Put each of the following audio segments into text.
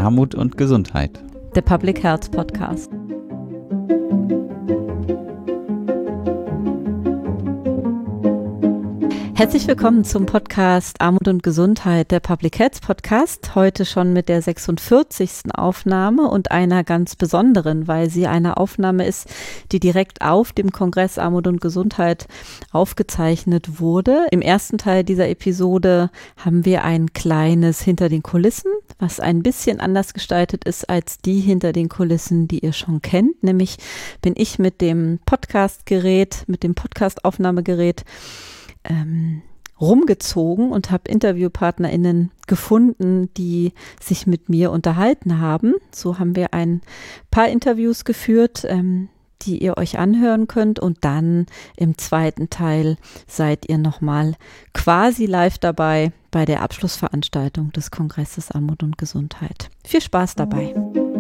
Armut und Gesundheit. Der Public Health Podcast. Herzlich willkommen zum Podcast Armut und Gesundheit, der Public Health Podcast. Heute schon mit der 46. Aufnahme und einer ganz besonderen, weil sie eine Aufnahme ist, die direkt auf dem Kongress Armut und Gesundheit aufgezeichnet wurde. Im ersten Teil dieser Episode haben wir ein kleines Hinter den Kulissen, was ein bisschen anders gestaltet ist als die hinter den Kulissen, die ihr schon kennt. Nämlich bin ich mit dem Podcast-Gerät, mit dem Podcast-Aufnahmegerät rumgezogen und habe InterviewpartnerInnen gefunden, die sich mit mir unterhalten haben. So haben wir ein paar Interviews geführt, die ihr euch anhören könnt, und dann im zweiten Teil seid ihr nochmal quasi live dabei bei der Abschlussveranstaltung des Kongresses Armut und Gesundheit. Viel Spaß dabei!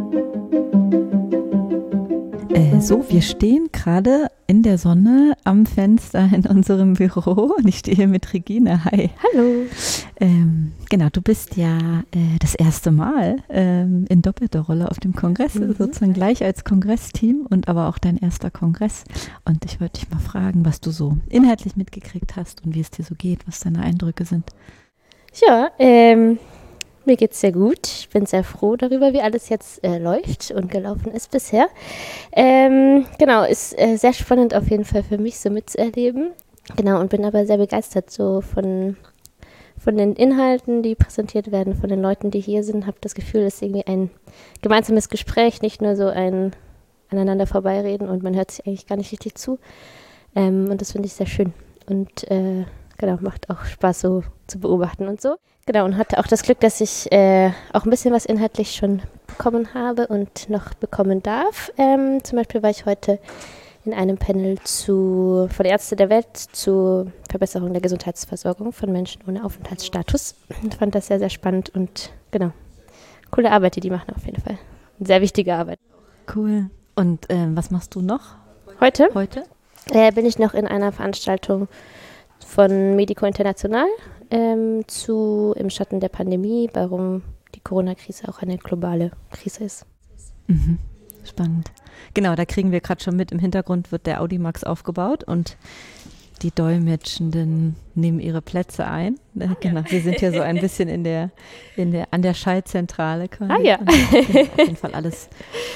So, wir stehen gerade in der Sonne am Fenster in unserem Büro und ich stehe hier mit Regine. Hi. Hallo. Genau, du bist ja das erste Mal in doppelter Rolle auf dem Kongress, sozusagen gleich als Kongressteam und aber auch dein erster Kongress. Und ich wollte dich mal fragen, was du so inhaltlich mitgekriegt hast und wie es dir so geht, was deine Eindrücke sind. Ja, mir geht's sehr gut. Ich bin sehr froh darüber, wie alles jetzt läuft und gelaufen ist bisher. Genau, ist sehr spannend auf jeden Fall für mich so mitzuerleben. Genau, und bin aber sehr begeistert so von den Inhalten, die präsentiert werden, von den Leuten, die hier sind. Habe das Gefühl, es ist irgendwie ein gemeinsames Gespräch, nicht nur so ein aneinander vorbeireden und man hört sich eigentlich gar nicht richtig zu. Und das finde ich sehr schön und genau, macht auch Spaß so zu beobachten und so. Genau, und hatte auch das Glück, dass ich auch ein bisschen was inhaltlich schon bekommen habe und noch bekommen darf. Zum Beispiel war ich heute in einem Panel von der Ärzte der Welt zur Verbesserung der Gesundheitsversorgung von Menschen ohne Aufenthaltsstatus. Ich fand das sehr, sehr spannend und genau, coole Arbeit, die machen auf jeden Fall. Sehr wichtige Arbeit. Cool. Und was machst du noch? Heute? Bin ich noch in einer Veranstaltung von Medico International im Schatten der Pandemie, warum die Corona-Krise auch eine globale Krise ist. Mhm. Spannend. Genau, da kriegen wir gerade schon mit, im Hintergrund wird der Audimax aufgebaut und die Dolmetschenden nehmen ihre Plätze ein. Genau, wir sind hier so ein bisschen an der Schaltzentrale quasi. Ja. Genau, auf jeden Fall alles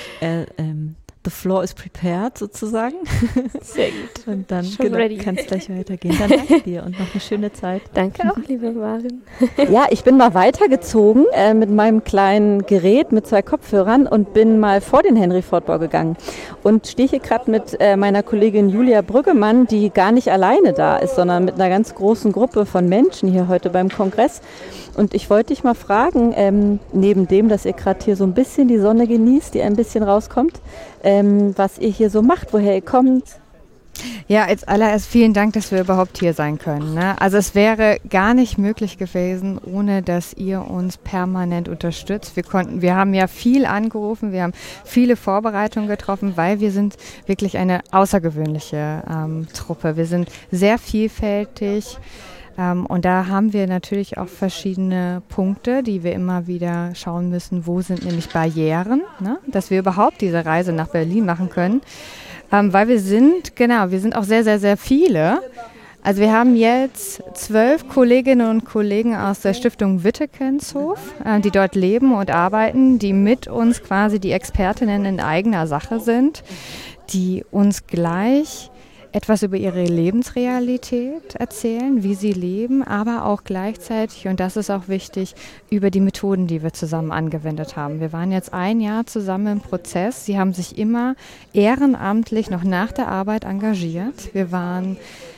the floor is prepared sozusagen. Sehr gut. Und dann kann es gleich weitergehen. Dann danke dir und noch eine schöne Zeit. Danke auch, liebe Maren. Ja, ich bin mal weitergezogen mit meinem kleinen Gerät mit 2 Kopfhörern und bin mal vor den Henry-Ford-Bau gegangen und stehe hier gerade mit meiner Kollegin Julia Brüggemann, die gar nicht alleine da ist, sondern mit einer ganz großen Gruppe von Menschen hier heute beim Kongress. Und ich wollte dich mal fragen, neben dem, dass ihr gerade hier so ein bisschen die Sonne genießt, die ein bisschen rauskommt, was ihr hier so macht, woher ihr kommt. Ja, als allererst vielen Dank, dass wir überhaupt hier sein können. Ne? Also es wäre gar nicht möglich gewesen, ohne dass ihr uns permanent unterstützt. Wir haben ja viel angerufen, wir haben viele Vorbereitungen getroffen, weil wir sind wirklich eine außergewöhnliche Truppe. Wir sind sehr vielfältig. Und da haben wir natürlich auch verschiedene Punkte, die wir immer wieder schauen müssen, wo sind nämlich Barrieren, ne? Dass wir überhaupt diese Reise nach Berlin machen können. Weil wir sind auch sehr, sehr, sehr viele. Also wir haben jetzt 12 Kolleginnen und Kollegen aus der Stiftung Wittekenshof, die dort leben und arbeiten, die mit uns quasi die Expertinnen in eigener Sache sind, die uns gleich etwas über ihre Lebensrealität erzählen, wie sie leben, aber auch gleichzeitig, und das ist auch wichtig, über die Methoden, die wir zusammen angewendet haben. Wir waren jetzt 1 Jahr zusammen im Prozess. Sie haben sich immer ehrenamtlich noch nach der Arbeit engagiert. Wir waren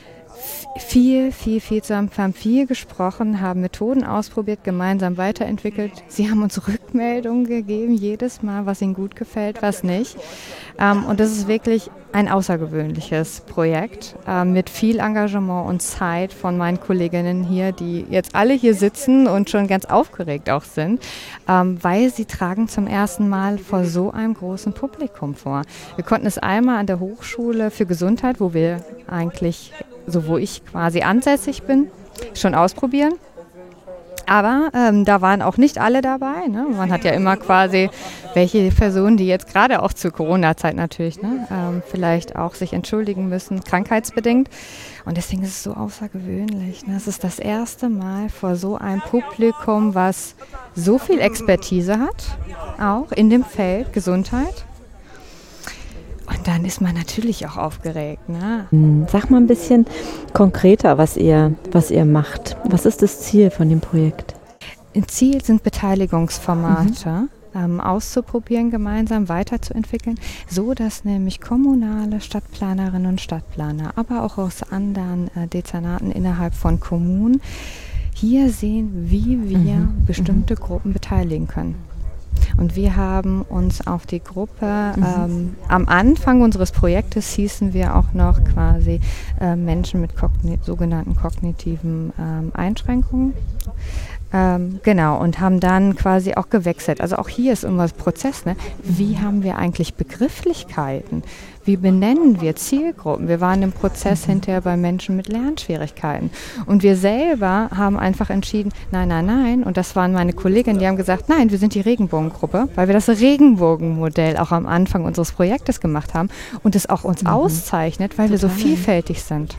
viel zusammen, haben viel gesprochen, haben Methoden ausprobiert, gemeinsam weiterentwickelt. Sie haben uns Rückmeldungen gegeben, jedes Mal, was ihnen gut gefällt, was nicht. Und das ist wirklich ein außergewöhnliches Projekt mit viel Engagement und Zeit von meinen Kolleginnen hier, die jetzt alle hier sitzen und schon ganz aufgeregt auch sind, weil sie tragen zum ersten Mal vor so einem großen Publikum vor. Wir konnten es einmal an der Hochschule für Gesundheit, wo ich quasi ansässig bin, schon ausprobieren. Aber da waren auch nicht alle dabei. Ne? Man hat ja immer quasi welche Personen, die jetzt gerade auch zur Corona-Zeit natürlich vielleicht auch sich entschuldigen müssen, krankheitsbedingt. Und deswegen ist es so außergewöhnlich. Ne? Es ist das erste Mal vor so einem Publikum, was so viel Expertise hat, auch in dem Feld Gesundheit. Und dann ist man natürlich auch aufgeregt. Ne? Sag mal ein bisschen konkreter, was ihr macht. Was ist das Ziel von dem Projekt? Ein Ziel sind Beteiligungsformate auszuprobieren, gemeinsam weiterzuentwickeln, so dass nämlich kommunale Stadtplanerinnen und Stadtplaner, aber auch aus anderen Dezernaten innerhalb von Kommunen hier sehen, wie wir bestimmte Gruppen beteiligen können. Und wir haben uns auf die Gruppe, am Anfang unseres Projektes hießen wir auch noch quasi Menschen mit sogenannten kognitiven Einschränkungen. Genau, und haben dann quasi auch gewechselt. Also auch hier ist immer das Prozess, ne? Wie haben wir eigentlich Begrifflichkeiten? Wie benennen wir Zielgruppen? Wir waren im Prozess hinterher bei Menschen mit Lernschwierigkeiten. Und wir selber haben einfach entschieden, nein. Und das waren meine Kolleginnen, die haben gesagt, nein, wir sind die Regenbogengruppe, weil wir das Regenbogenmodell auch am Anfang unseres Projektes gemacht haben und es auch uns auszeichnet, weil wir so vielfältig sind.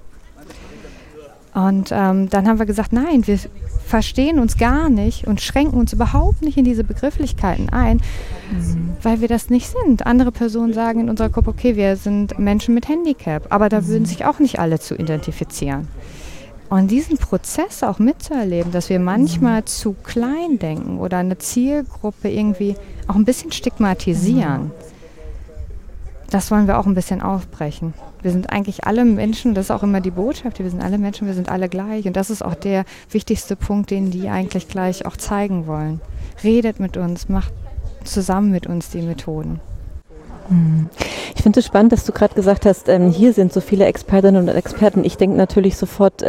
Und dann haben wir gesagt, nein, wir verstehen uns gar nicht und schränken uns überhaupt nicht in diese Begrifflichkeiten ein, weil wir das nicht sind. Andere Personen sagen in unserer Gruppe, okay, wir sind Menschen mit Handicap, aber da würden sich auch nicht alle zu identifizieren. Und diesen Prozess auch mitzuerleben, dass wir manchmal zu klein denken oder eine Zielgruppe irgendwie auch ein bisschen stigmatisieren, das wollen wir auch ein bisschen aufbrechen. Wir sind eigentlich alle Menschen, das ist auch immer die Botschaft, wir sind alle Menschen, wir sind alle gleich. Und das ist auch der wichtigste Punkt, den die eigentlich gleich auch zeigen wollen. Redet mit uns, macht zusammen mit uns die Methoden. Ich finde es spannend, dass du gerade gesagt hast, hier sind so viele Expertinnen und Experten. Ich denke natürlich sofort,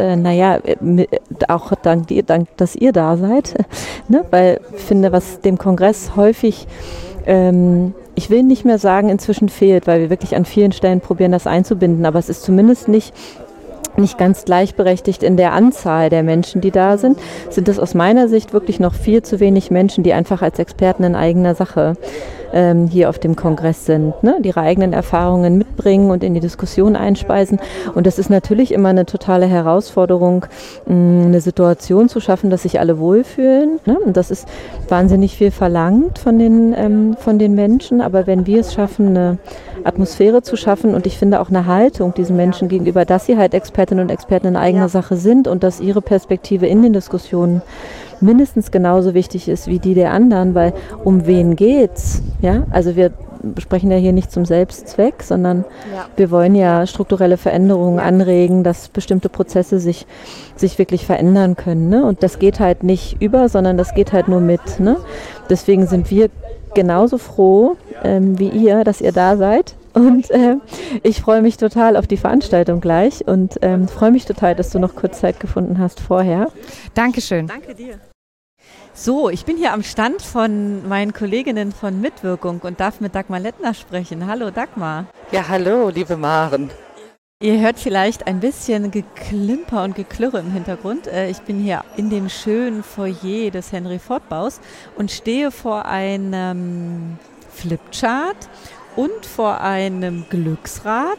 auch dank, dass ihr da seid, ne? Weil ich finde, was dem Kongress häufig ich will nicht mehr sagen, inzwischen fehlt, weil wir wirklich an vielen Stellen probieren, das einzubinden, aber es ist zumindest nicht ganz gleichberechtigt in der Anzahl der Menschen, die da sind es aus meiner Sicht wirklich noch viel zu wenig Menschen, die einfach als Experten in eigener Sache hier auf dem Kongress sind, ne? Die ihre eigenen Erfahrungen mitbringen und in die Diskussion einspeisen. Und das ist natürlich immer eine totale Herausforderung, eine Situation zu schaffen, dass sich alle wohlfühlen. Ne? Und das ist wahnsinnig viel verlangt von den Menschen. Aber wenn wir es schaffen, eine Atmosphäre zu schaffen und ich finde auch eine Haltung diesen Menschen gegenüber, dass sie halt Expertinnen und Experten in eigener Sache sind und dass ihre Perspektive in den Diskussionen mindestens genauso wichtig ist wie die der anderen, weil um wen geht's? Ja, also wir sprechen ja hier nicht zum Selbstzweck, sondern wir wollen ja strukturelle Veränderungen anregen, dass bestimmte Prozesse sich wirklich verändern können. Ne? Und das geht halt nicht über, sondern das geht halt nur mit. Ne? Deswegen sind wir genauso froh wie ihr, dass ihr da seid. Und ich freue mich total auf die Veranstaltung gleich und freue mich total, dass du noch kurz Zeit gefunden hast vorher. Dankeschön. Danke dir. So, ich bin hier am Stand von meinen Kolleginnen von Mitwirkung und darf mit Dagmar Lettner sprechen. Hallo Dagmar. Ja, hallo, liebe Maren. Ihr hört vielleicht ein bisschen Geklimper und Geklirre im Hintergrund. Ich bin hier in dem schönen Foyer des Henry-Ford-Baus und stehe vor einem Flipchart und vor einem Glücksrad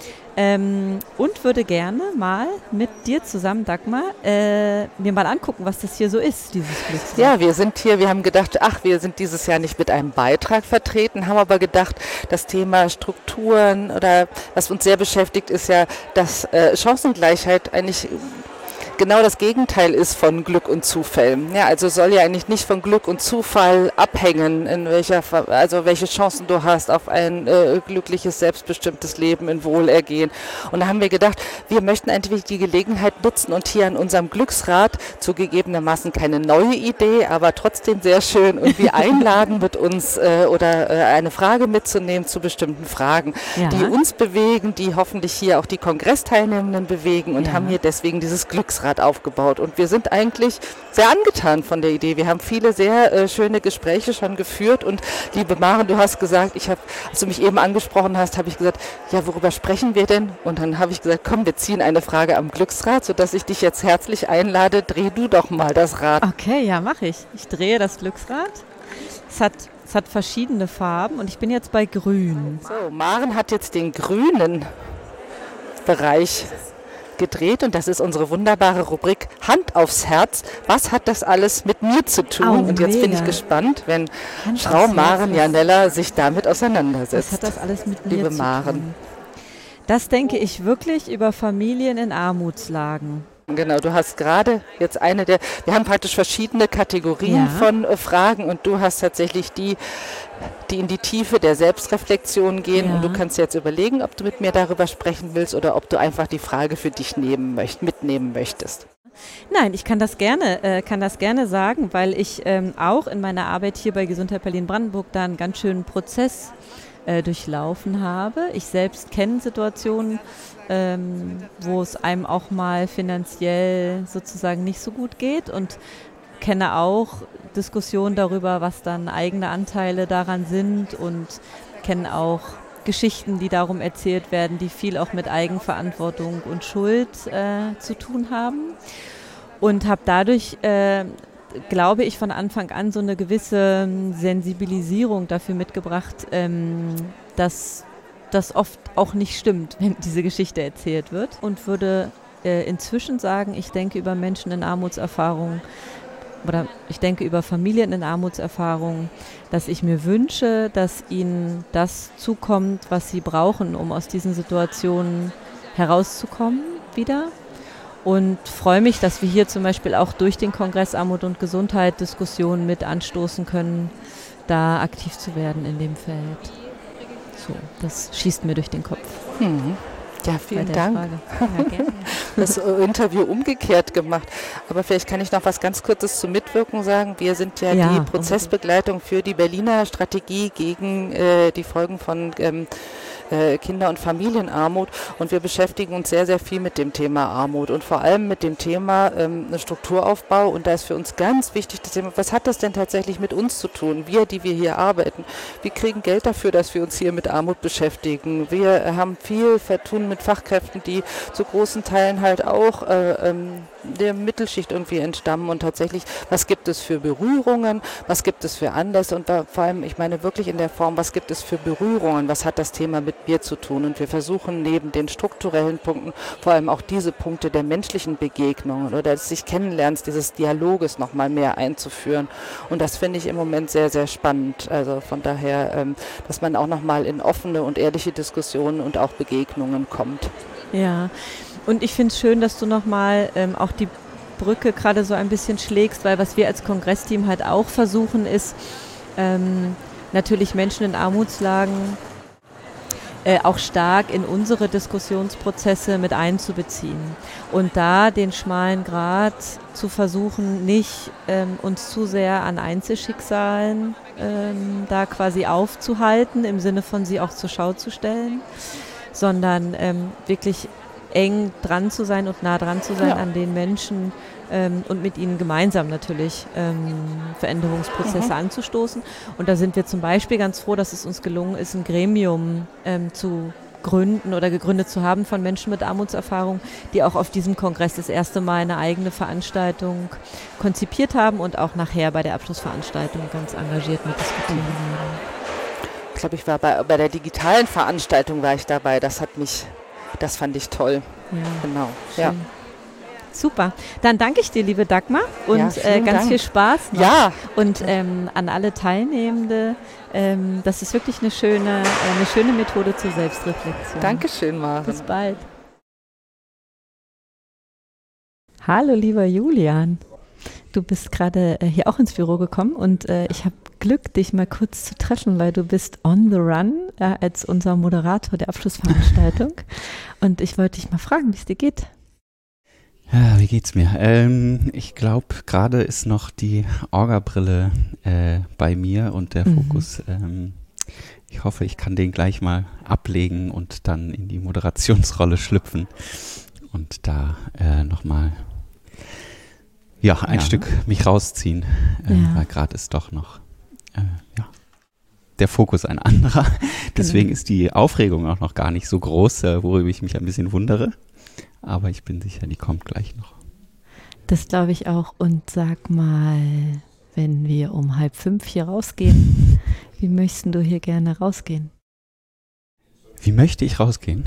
und würde gerne mal mit dir zusammen, Dagmar, mir mal angucken, was das hier so ist, dieses Glücksrad. Ja, wir haben gedacht, wir sind dieses Jahr nicht mit einem Beitrag vertreten, haben aber gedacht, das Thema Strukturen oder was uns sehr beschäftigt, ist ja, dass Chancengleichheit eigentlich genau das Gegenteil ist von Glück und Zufällen. Ja, also soll ja eigentlich nicht von Glück und Zufall abhängen, welche Chancen du hast auf ein glückliches, selbstbestimmtes Leben in Wohlergehen. Und da haben wir gedacht, wir möchten eigentlich die Gelegenheit nutzen und hier an unserem Glücksrad, zugegebenermaßen keine neue Idee, aber trotzdem sehr schön, irgendwie einladen mit uns oder eine Frage mitzunehmen zu bestimmten Fragen, die uns bewegen, die hoffentlich hier auch die Kongressteilnehmenden bewegen und haben hier deswegen dieses Glücksrad Glücksrad aufgebaut. Und wir sind eigentlich sehr angetan von der Idee. Wir haben viele sehr schöne Gespräche schon geführt. Und liebe Maren, du hast gesagt, als du mich eben angesprochen hast, habe ich gesagt, ja, worüber sprechen wir denn? Und dann habe ich gesagt, komm, wir ziehen eine Frage am Glücksrad, sodass ich dich jetzt herzlich einlade, dreh du doch mal das Rad. Okay, ja, mache ich. Ich drehe das Glücksrad. Es hat verschiedene Farben und ich bin jetzt bei grün. So, Maren hat jetzt den grünen Bereich gedreht und das ist unsere wunderbare Rubrik Hand aufs Herz. Was hat das alles mit mir zu tun? Und jetzt bin ich gespannt, wenn Frau Maren Janella sich damit auseinandersetzt. Was hat das alles mit mir liebe zu Maren? tun? Das denke ich wirklich über Familien in Armutslagen. Genau, du hast gerade jetzt wir haben praktisch verschiedene Kategorien von Fragen und du hast tatsächlich die in die Tiefe der Selbstreflexion gehen und du kannst jetzt überlegen, ob du mit mir darüber sprechen willst oder ob du einfach die Frage für dich mitnehmen möchtest. Nein, ich kann das gerne sagen, weil ich auch in meiner Arbeit hier bei Gesundheit Berlin-Brandenburg da einen ganz schönen Prozess durchlaufen habe. Ich selbst kenne Situationen, wo es einem auch mal finanziell sozusagen nicht so gut geht und kenne auch Diskussionen darüber, was dann eigene Anteile daran sind und kenne auch Geschichten, die darum erzählt werden, die viel auch mit Eigenverantwortung und Schuld zu tun haben und habe dadurch glaube ich, von Anfang an so eine gewisse Sensibilisierung dafür mitgebracht, dass das oft auch nicht stimmt, wenn diese Geschichte erzählt wird. Und würde inzwischen sagen, ich denke über Menschen in Armutserfahrung oder ich denke über Familien in Armutserfahrung, dass ich mir wünsche, dass ihnen das zukommt, was sie brauchen, um aus diesen Situationen herauszukommen wieder. Und freue mich, dass wir hier zum Beispiel auch durch den Kongress Armut und Gesundheit Diskussionen mit anstoßen können, da aktiv zu werden in dem Feld. So, das schießt mir durch den Kopf. Ja, vielen Dank. Ja, gerne. Das Interview umgekehrt gemacht. Aber vielleicht kann ich noch was ganz Kurzes zum Mitwirken sagen. Wir sind ja die Prozessbegleitung für die Berliner Strategie gegen die Folgen von Kinder- und Familienarmut und wir beschäftigen uns sehr, sehr viel mit dem Thema Armut und vor allem mit dem Thema Strukturaufbau und da ist für uns ganz wichtig das Thema, was hat das denn tatsächlich mit uns zu tun, die wir hier arbeiten. Wir kriegen Geld dafür, dass wir uns hier mit Armut beschäftigen. Wir haben viel Vertun mit Fachkräften, die zu großen Teilen halt auch der Mittelschicht irgendwie entstammen und tatsächlich, was gibt es für Berührungen, was gibt es für Anlässe und vor allem, ich meine wirklich in der Form, was gibt es für Berührungen, was hat das Thema mit mir zu tun und wir versuchen neben den strukturellen Punkten vor allem auch diese Punkte der menschlichen Begegnungen oder des sich Kennenlernens, dieses Dialoges nochmal mehr einzuführen und das finde ich im Moment sehr, sehr spannend, also von daher, dass man auch nochmal in offene und ehrliche Diskussionen und auch Begegnungen kommt. Ja, und ich finde es schön, dass du nochmal auch die Brücke gerade so ein bisschen schlägst, weil was wir als Kongressteam halt auch versuchen ist, natürlich Menschen in Armutslagen auch stark in unsere Diskussionsprozesse mit einzubeziehen und da den schmalen Grat zu versuchen, nicht uns zu sehr an Einzelschicksalen da quasi aufzuhalten, im Sinne von sie auch zur Schau zu stellen, sondern wirklich eng dran zu sein und nah dran zu sein an den Menschen und mit ihnen gemeinsam natürlich Veränderungsprozesse anzustoßen. Und da sind wir zum Beispiel ganz froh, dass es uns gelungen ist, ein Gremium zu gründen oder gegründet zu haben von Menschen mit Armutserfahrung, die auch auf diesem Kongress das erste Mal eine eigene Veranstaltung konzipiert haben und auch nachher bei der Abschlussveranstaltung ganz engagiert mit diskutieren haben. Ich glaube, ich war bei der digitalen Veranstaltung war ich dabei, das fand ich toll. Ja, genau. Schön. Ja. Super. Dann danke ich dir, liebe Dagmar, und ganz Dank. viel Spaß noch. Ja. Und an alle Teilnehmende, das ist wirklich eine schöne Methode zur Selbstreflexion. Dankeschön, Maren. Bis bald. Hallo, lieber Julian. Du bist gerade hier auch ins Büro gekommen und ich habe Glück, dich mal kurz zu treffen, weil du bist on the run als unser Moderator der Abschlussveranstaltung. Und ich wollte dich mal fragen, wie es dir geht. Ja, wie geht's mir? Ich glaube, gerade ist noch die Orga-Brille bei mir und der Fokus. Ich hoffe, ich kann den gleich mal ablegen und dann in die Moderationsrolle schlüpfen und da nochmal Ja, ein Stück mich rausziehen, weil gerade ist doch noch der Fokus ein anderer. Deswegen ist die Aufregung auch noch gar nicht so groß, worüber ich mich ein bisschen wundere. Aber ich bin sicher, die kommt gleich noch. Das glaube ich auch. Und sag mal, wenn wir um 4:30 hier rausgehen, wie möchtest du hier gerne rausgehen? Wie möchte ich rausgehen?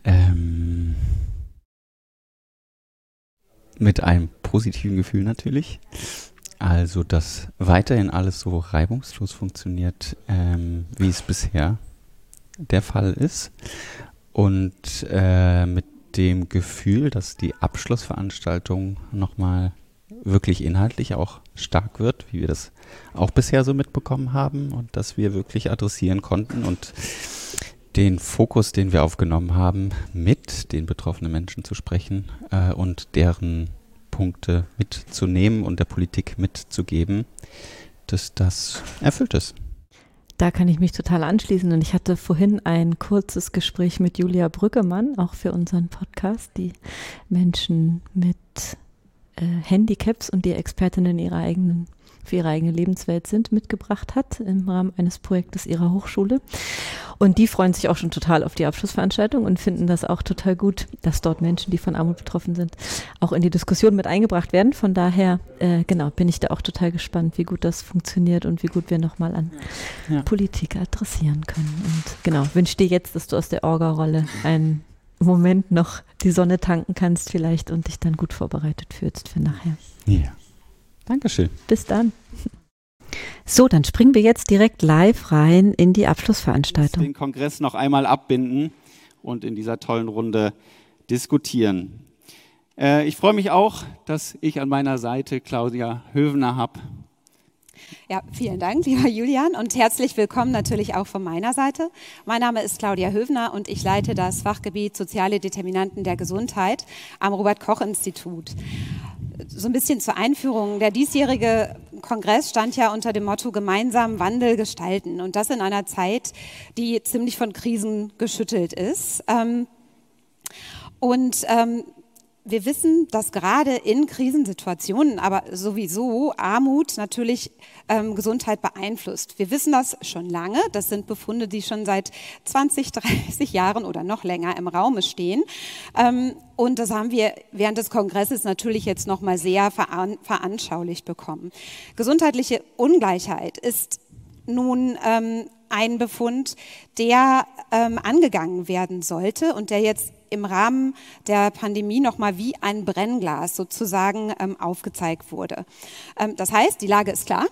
Mit einem positiven Gefühl natürlich. Also, dass weiterhin alles so reibungslos funktioniert, wie es bisher der Fall ist. Und mit dem Gefühl, dass die Abschlussveranstaltung nochmal wirklich inhaltlich auch stark wird, wie wir das auch bisher so mitbekommen haben und dass wir wirklich adressieren konnten und den Fokus, den wir aufgenommen haben, mit den betroffenen Menschen zu sprechen und deren Punkte mitzunehmen und der Politik mitzugeben, dass das erfüllt ist. Da kann ich mich total anschließen und ich hatte vorhin ein kurzes Gespräch mit Julia Brüggemann, auch für unseren Podcast, die Menschen mit Handicaps und die Expertinnen für ihre eigene Lebenswelt sind, mitgebracht hat im Rahmen eines Projektes ihrer Hochschule. Und die freuen sich auch schon total auf die Abschlussveranstaltung und finden das auch total gut, dass dort Menschen, die von Armut betroffen sind, auch in die Diskussion mit eingebracht werden. Von daher, bin ich da auch total gespannt, wie gut das funktioniert und wie gut wir nochmal an Politik adressieren können. Und wünsche dir jetzt, dass du aus der Orga-Rolle einen Moment noch die Sonne tanken kannst vielleicht und dich dann gut vorbereitet fühlst für nachher. Ja, Dankeschön. Bis dann. So, dann springen wir jetzt direkt live rein in die Abschlussveranstaltung. Den Kongress noch einmal abbinden und in dieser tollen Runde diskutieren. Ich freue mich auch, dass ich an meiner Seite Claudia Hövener habe. Ja, vielen Dank, lieber Julian, und herzlich willkommen natürlich auch von meiner Seite. Mein Name ist Claudia Hövener und ich leite das Fachgebiet Soziale Determinanten der Gesundheit am Robert-Koch-Institut. So ein bisschen zur Einführung. Der diesjährige Kongress stand ja unter dem Motto Gemeinsam Wandel gestalten und das in einer Zeit, die ziemlich von Krisen geschüttelt ist. Wir wissen, dass gerade in Krisensituationen, aber sowieso Armut natürlich Gesundheit beeinflusst. Wir wissen das schon lange. Das sind Befunde, die schon seit 20, 30 Jahren oder noch länger im Raume stehen. Und das haben wir während des Kongresses natürlich jetzt noch mal sehr veranschaulicht bekommen. Gesundheitliche Ungleichheit ist nun ein Befund, der angegangen werden sollte und der jetzt im Rahmen der Pandemie nochmal wie ein Brennglas sozusagen aufgezeigt wurde. Das heißt, die Lage ist klar,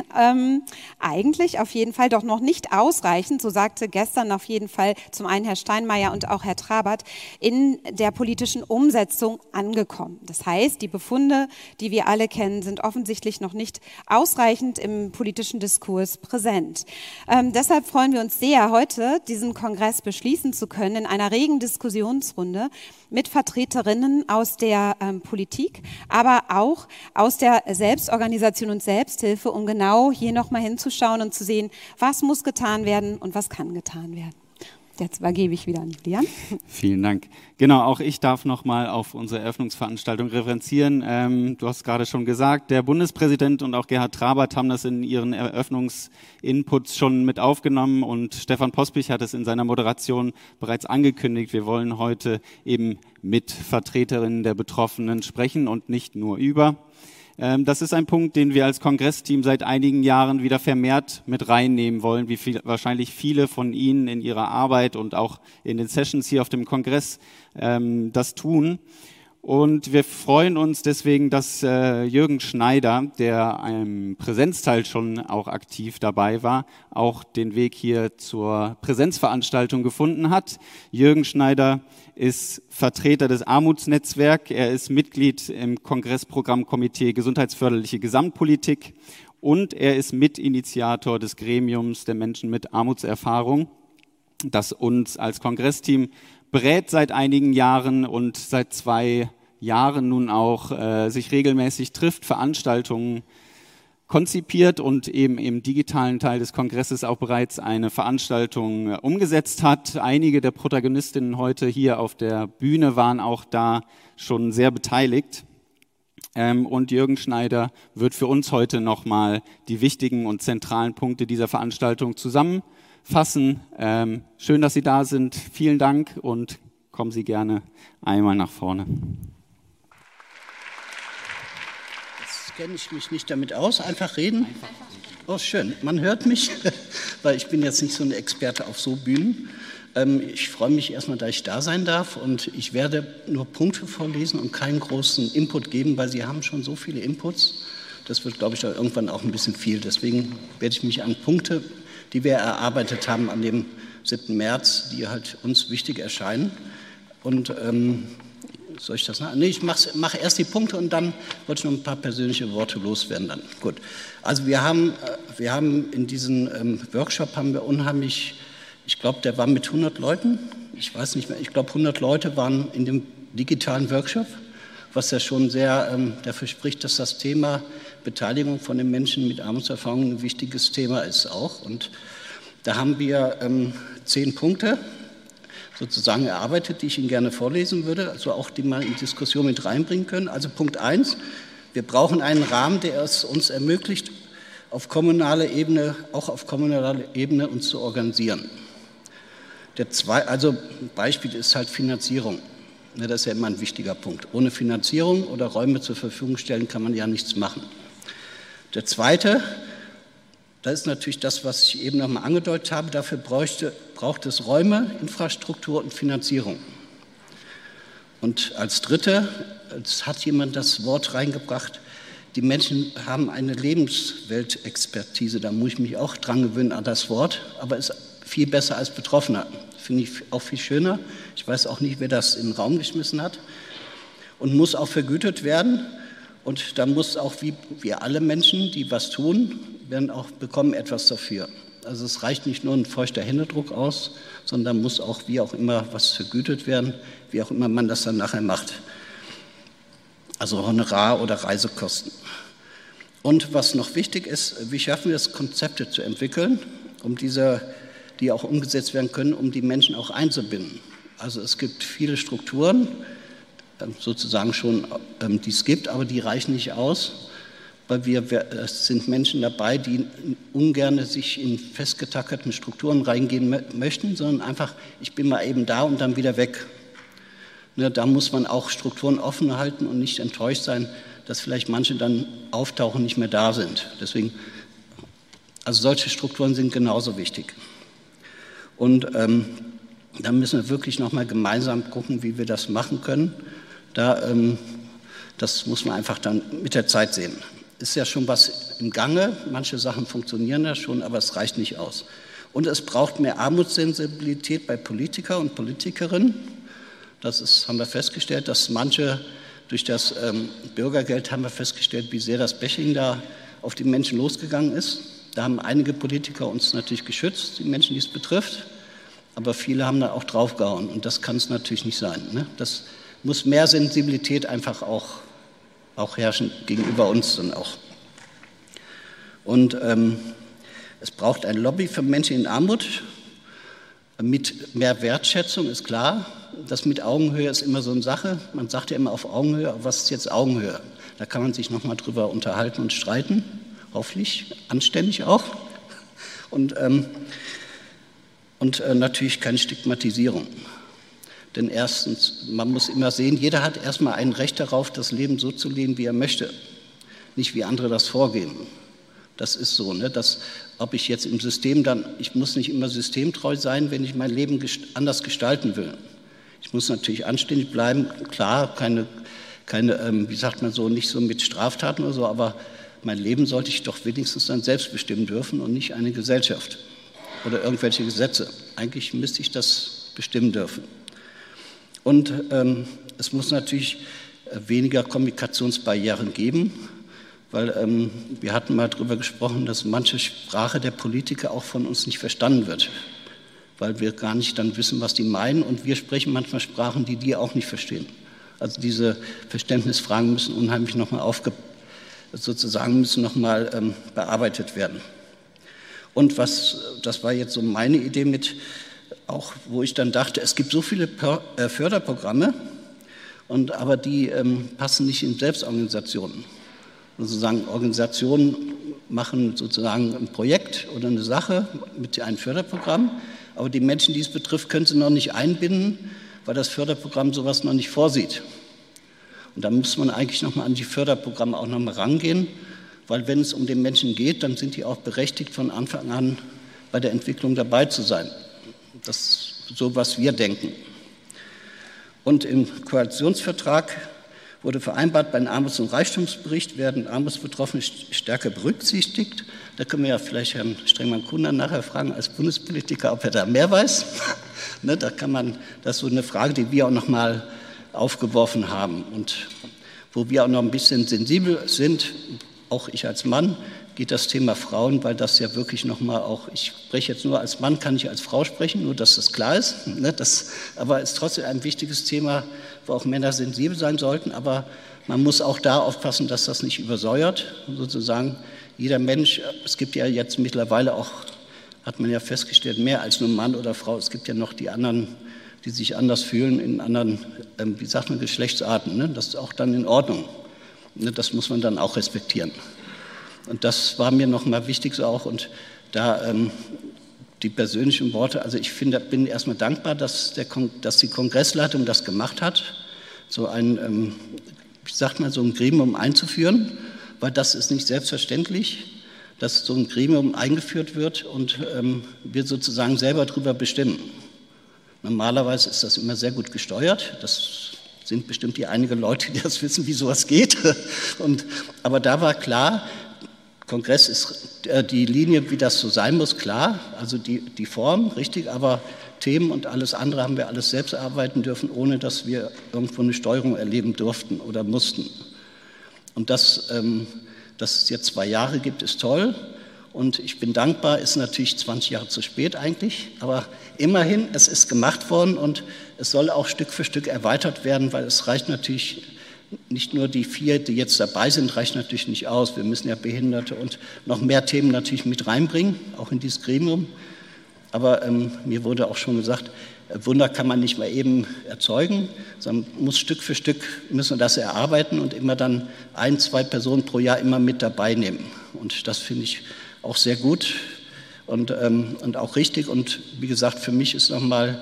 eigentlich auf jeden Fall doch noch nicht ausreichend, so sagte gestern auf jeden Fall zum einen Herr Steinmeier und auch Herr Trabert, in der politischen Umsetzung angekommen. Das heißt, die Befunde, die wir alle kennen, sind offensichtlich noch nicht ausreichend im politischen Diskurs präsent. Deshalb freuen wir uns sehr, heute diesen Kongress beschließen zu können in einer regen Diskussionsrunde mit Vertreterinnen aus der Politik, aber auch aus der Selbstorganisation und Selbsthilfe, um genau hier nochmal hinzuschauen und zu sehen, was muss getan werden und was kann getan werden. Jetzt übergebe ich wieder an Julian. Vielen Dank. Genau, auch ich darf nochmal auf unsere Eröffnungsveranstaltung referenzieren. Du hast gerade schon gesagt, der Bundespräsident und auch Gerhard Trabert haben das in ihren Eröffnungsinputs schon mit aufgenommen und Stefan Pospich hat es in seiner Moderation bereits angekündigt. Wir wollen heute eben mit Vertreterinnen der Betroffenen sprechen und nicht nur über. Das ist ein Punkt, den wir als Kongressteam seit einigen Jahren wieder vermehrt mit reinnehmen wollen, wie wahrscheinlich viele von Ihnen in ihrer Arbeit und auch in den Sessions hier auf dem Kongress das tun. Und wir freuen uns deswegen, dass Jürgen Schneider, der im Präsenzteil schon auch aktiv dabei war, auch den Weg hier zur Präsenzveranstaltung gefunden hat. Jürgen Schneider ist Vertreter des Armutsnetzwerks. Er ist Mitglied im Kongressprogrammkomitee Gesundheitsförderliche Gesamtpolitik und er ist Mitinitiator des Gremiums der Menschen mit Armutserfahrung, das uns als Kongressteam berät seit einigen Jahren und seit 2 Jahren nun auch sich regelmäßig trifft, Veranstaltungen konzipiert und eben im digitalen Teil des Kongresses auch bereits eine Veranstaltung umgesetzt hat. Einige der Protagonistinnen heute hier auf der Bühne waren auch da schon sehr beteiligt. Und Jürgen Schneider wird für uns heute nochmal die wichtigen und zentralen Punkte dieser Veranstaltung zusammenfassen. Schön, dass Sie da sind. Vielen Dank und kommen Sie gerne einmal nach vorne. Jetzt kenne ich mich nicht damit aus. Einfach reden. Oh, schön. Man hört mich, weil ich bin jetzt nicht so ein Experte auf so Bühnen. Ich freue mich erstmal, dass ich da sein darf und ich werde nur Punkte vorlesen und keinen großen Input geben, weil Sie haben schon so viele Inputs. Das wird, glaube ich, irgendwann auch ein bisschen viel. Deswegen werde ich mich an Punkte, die wir erarbeitet haben an dem 7. März, die halt uns wichtig erscheinen. Und soll ich das? Nee, ich mache erst die Punkte und dann wollte ich noch ein paar persönliche Worte loswerden. Dann. Gut. Also wir haben in diesem Workshop haben wir unheimlich, ich glaube, der war mit 100 Leuten, ich weiß nicht mehr, ich glaube 100 Leute waren in dem digitalen Workshop, was ja schon sehr dafür spricht, dass das Thema Beteiligung von den Menschen mit Armutserfahrung ein wichtiges Thema ist auch. Und da haben wir 10 Punkte sozusagen erarbeitet, die ich Ihnen gerne vorlesen würde, also auch die mal in Diskussion mit reinbringen können. Also Punkt 1, wir brauchen einen Rahmen, der es uns ermöglicht, auf kommunaler Ebene, auch auf kommunaler Ebene uns zu organisieren. Also ein Beispiel ist halt Finanzierung. Das ist ja immer ein wichtiger Punkt. Ohne Finanzierung oder Räume zur Verfügung stellen kann man ja nichts machen. Der zweite, das ist natürlich das, was ich eben noch mal angedeutet habe, dafür braucht es Räume, Infrastruktur und Finanzierung. Und als dritte, es hat jemand das Wort reingebracht, die Menschen haben eine Lebensweltexpertise, da muss ich mich auch dran gewöhnen an das Wort, aber ist viel besser als Betroffener. Finde ich auch viel schöner. Ich weiß auch nicht, wer das in den Raum geschmissen hat. Und muss auch vergütet werden. Und da muss auch, wie wir alle Menschen, die was tun, bekommen etwas dafür. Also es reicht nicht nur ein feuchter Händedruck aus, sondern muss auch, wie auch immer, was vergütet werden, wie auch immer man das dann nachher macht. Also Honorar oder Reisekosten. Und was noch wichtig ist, wie schaffen wir es, Konzepte zu entwickeln, die auch umgesetzt werden können, um die Menschen auch einzubinden. Also es gibt viele Strukturen, sozusagen schon, die es gibt, aber die reichen nicht aus, weil es sind Menschen dabei, die ungern sich in festgetackerten Strukturen reingehen möchten, sondern einfach, ich bin mal eben da und dann wieder weg. Ne, da muss man auch Strukturen offen halten und nicht enttäuscht sein, dass vielleicht manche dann auftauchen und nicht mehr da sind. Deswegen, also solche Strukturen sind genauso wichtig. Und da müssen wir wirklich nochmal gemeinsam gucken, wie wir das machen können. Das muss man einfach dann mit der Zeit sehen. Ist ja schon was im Gange, manche Sachen funktionieren ja schon, aber es reicht nicht aus. Und es braucht mehr Armutssensibilität bei Politiker und Politikerinnen. Haben wir festgestellt, dass manche durch das Bürgergeld haben wir festgestellt, wie sehr das Bashing da auf die Menschen losgegangen ist. Da haben einige Politiker uns natürlich geschützt, die Menschen, die es betrifft, aber viele haben da auch draufgehauen und das kann es natürlich nicht sein. Ne? Das muss mehr Sensibilität einfach auch herrschen gegenüber uns dann auch. Und es braucht ein Lobby für Menschen in Armut mit mehr Wertschätzung, ist klar. Das mit Augenhöhe ist immer so eine Sache. Man sagt ja immer auf Augenhöhe, aber was ist jetzt Augenhöhe? Da kann man sich nochmal drüber unterhalten und streiten. Hoffentlich, anständig auch. Und natürlich keine Stigmatisierung. Denn erstens, man muss immer sehen, jeder hat erstmal ein Recht darauf, das Leben so zu leben, wie er möchte. Nicht wie andere das vorgeben. Das ist so, ne? Ob ich jetzt im System ich muss nicht immer systemtreu sein, wenn ich mein Leben anders gestalten will. Ich muss natürlich anständig bleiben, klar, keine, wie sagt man so, nicht so mit Straftaten oder so, aber mein Leben sollte ich doch wenigstens dann selbst bestimmen dürfen und nicht eine Gesellschaft oder irgendwelche Gesetze. Eigentlich müsste ich das bestimmen dürfen. Und es muss natürlich weniger Kommunikationsbarrieren geben, weil wir hatten mal darüber gesprochen, dass manche Sprache der Politiker auch von uns nicht verstanden wird, weil wir gar nicht dann wissen, was die meinen und wir sprechen manchmal Sprachen, die auch nicht verstehen. Also diese Verständnisfragen müssen unheimlich nochmal bearbeitet werden. Und das war jetzt so meine Idee auch wo ich dann dachte, es gibt so viele Förderprogramme aber die passen nicht in Selbstorganisationen. Sozusagen Organisationen machen sozusagen ein Projekt oder eine Sache mit einem Förderprogramm, aber die Menschen, die es betrifft, können sie noch nicht einbinden, weil das Förderprogramm sowas noch nicht vorsieht. Und da muss man eigentlich nochmal an die Förderprogramme auch nochmal rangehen, weil wenn es um den Menschen geht, dann sind die auch berechtigt, von Anfang an bei der Entwicklung dabei zu sein. Das ist so, was wir denken. Und im Koalitionsvertrag wurde vereinbart, beim Armuts- und Reichtumsbericht werden Armutsbetroffene stärker berücksichtigt. Da können wir ja vielleicht Herrn Strengmann-Kuhn dann nachher fragen, als Bundespolitiker, ob er da mehr weiß. Ne, das ist so eine Frage, die wir auch noch mal aufgeworfen haben und wo wir auch noch ein bisschen sensibel sind, auch ich als Mann, geht das Thema Frauen, weil das ja wirklich nochmal auch, ich spreche jetzt nur als Mann, kann ich als Frau sprechen, nur dass das klar ist. Ne, aber es ist trotzdem ein wichtiges Thema, wo auch Männer sensibel sein sollten, aber man muss auch da aufpassen, dass das nicht übersäuert. Sozusagen jeder Mensch, es gibt ja jetzt mittlerweile auch, hat man ja festgestellt, mehr als nur Mann oder Frau, es gibt ja noch die anderen, die sich anders fühlen in anderen, wie sagt man, Geschlechtsarten. Ne? Das ist auch dann in Ordnung. Ne? Das muss man dann auch respektieren. Und das war mir nochmal wichtig so auch. Und da die persönlichen Worte, also ich bin erstmal dankbar, dass die Kongressleitung das gemacht hat, so ein, wie sagt man, so ein Gremium einzuführen, weil das ist nicht selbstverständlich, dass so ein Gremium eingeführt wird und wir sozusagen selber darüber bestimmen. Normalerweise ist das immer sehr gut gesteuert. Das sind bestimmt einige Leute, die das wissen, wie sowas geht. Aber da war klar, Kongress ist die Linie, wie das so sein muss, klar. Also die Form, richtig, aber Themen und alles andere haben wir alles selbst erarbeiten dürfen, ohne dass wir irgendwo eine Steuerung erleben durften oder mussten. Und dass es jetzt 2 Jahre gibt, ist toll. Und ich bin dankbar, ist natürlich 20 Jahre zu spät eigentlich, aber immerhin, es ist gemacht worden und es soll auch Stück für Stück erweitert werden, weil es reicht natürlich nicht nur die 4, die jetzt dabei sind, reicht natürlich nicht aus. Wir müssen ja Behinderte und noch mehr Themen natürlich mit reinbringen, auch in dieses Gremium. Aber mir wurde auch schon gesagt, Wunder kann man nicht mal eben erzeugen, sondern muss Stück für Stück, müssen wir das erarbeiten und immer dann 1, 2 Personen pro Jahr immer mit dabei nehmen. Und das finde ich auch sehr gut und auch richtig. Und wie gesagt, für mich ist nochmal,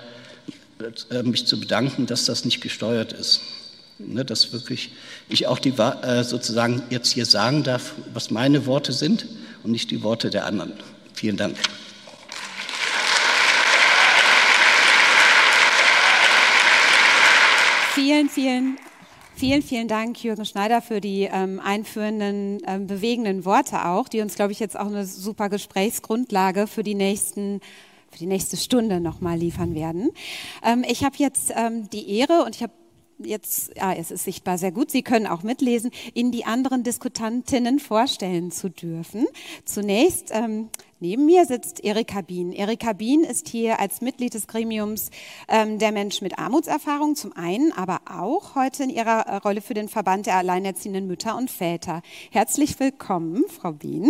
mich zu bedanken, dass das nicht gesteuert ist. Ne, dass wirklich ich auch sozusagen jetzt hier sagen darf, was meine Worte sind und nicht die Worte der anderen. Vielen Dank. Vielen Dank, Jürgen Schneider, für die einführenden, bewegenden Worte auch, die uns, glaube ich, jetzt auch eine super Gesprächsgrundlage für die nächste Stunde nochmal liefern werden. Ich habe jetzt die Ehre und ich habe jetzt, es ist sichtbar sehr gut, Sie können auch mitlesen, Ihnen die anderen Diskutantinnen vorstellen zu dürfen. Zunächst neben mir sitzt Erika Bien. Erika Bien ist hier als Mitglied des Gremiums der Menschen mit Armutserfahrung zum einen, aber auch heute in ihrer Rolle für den Verband der alleinerziehenden Mütter und Väter. Herzlich willkommen, Frau Bien.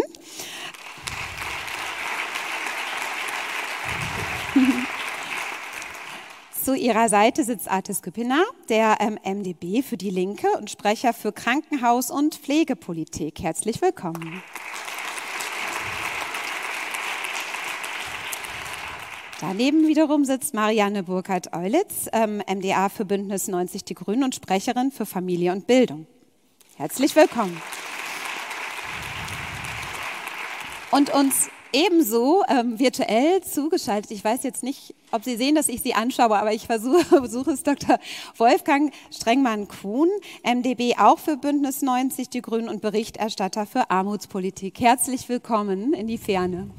Zu ihrer Seite sitzt Artis Küppener, der MdB für die Linke und Sprecher für Krankenhaus- und Pflegepolitik. Herzlich willkommen. Daneben wiederum sitzt Marianne Burkhardt-Eulitz, MdA für Bündnis 90 Die Grünen und Sprecherin für Familie und Bildung. Herzlich willkommen. Und uns ebenso virtuell zugeschaltet. Ich weiß jetzt nicht, ob Sie sehen, dass ich Sie anschaue, aber ich versuche es, Dr. Wolfgang Strengmann-Kuhn, MdB auch für Bündnis 90 Die Grünen und Berichterstatter für Armutspolitik. Herzlich willkommen in die Ferne.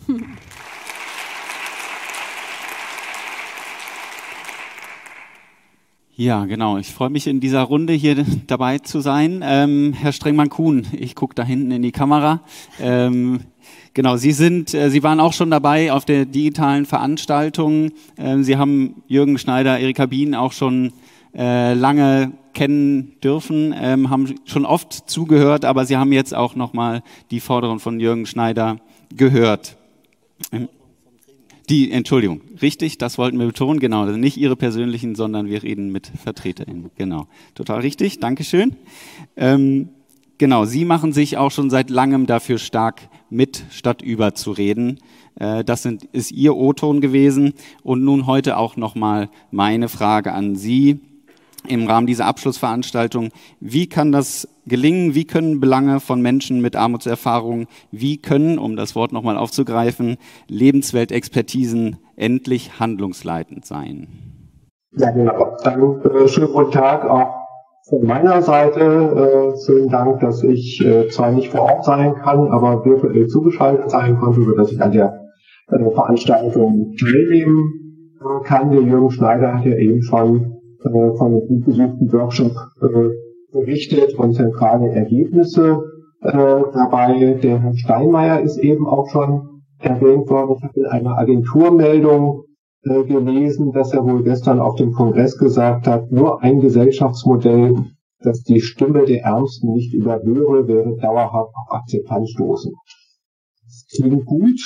Ja, genau. Ich freue mich, in dieser Runde hier dabei zu sein. Herr Strengmann-Kuhn, ich gucke da hinten in die Kamera. Genau, Sie waren auch schon dabei auf der digitalen Veranstaltung. Sie haben Jürgen Schneider, Erika Bien auch schon lange kennen dürfen, haben schon oft zugehört, aber Sie haben jetzt auch nochmal die Forderung von Jürgen Schneider gehört. Entschuldigung, richtig, das wollten wir betonen, genau, also nicht Ihre persönlichen, sondern wir reden mit VertreterInnen, genau, total richtig, Dankeschön. Genau, Sie machen sich auch schon seit langem dafür stark, mit statt über zu reden. Das ist Ihr O-Ton gewesen und nun heute auch nochmal meine Frage an Sie im Rahmen dieser Abschlussveranstaltung. Wie kann das gelingen? Wie können Belange von Menschen mit Armutserfahrung, wie können, um das Wort nochmal aufzugreifen, Lebensweltexpertisen endlich handlungsleitend sein? Ja, genau. Dann schönen guten Tag auch von meiner Seite. Vielen Dank, dass ich zwar nicht vor Ort sein kann, aber virtuell zugeschaltet sein konnte, sodass ich an der Veranstaltung teilnehmen kann. Der Jürgen Schneider hat ja eben schon von einem gut besuchten Workshop berichtet und zentrale Ergebnisse dabei. Der Herr Steinmeier ist eben auch schon erwähnt worden. Ich habe in einer Agenturmeldung gelesen, dass er wohl gestern auf dem Kongress gesagt hat, nur ein Gesellschaftsmodell, das die Stimme der Ärmsten nicht überhöre, wäre dauerhaft auf Akzeptanz stoßen. Das klingt gut,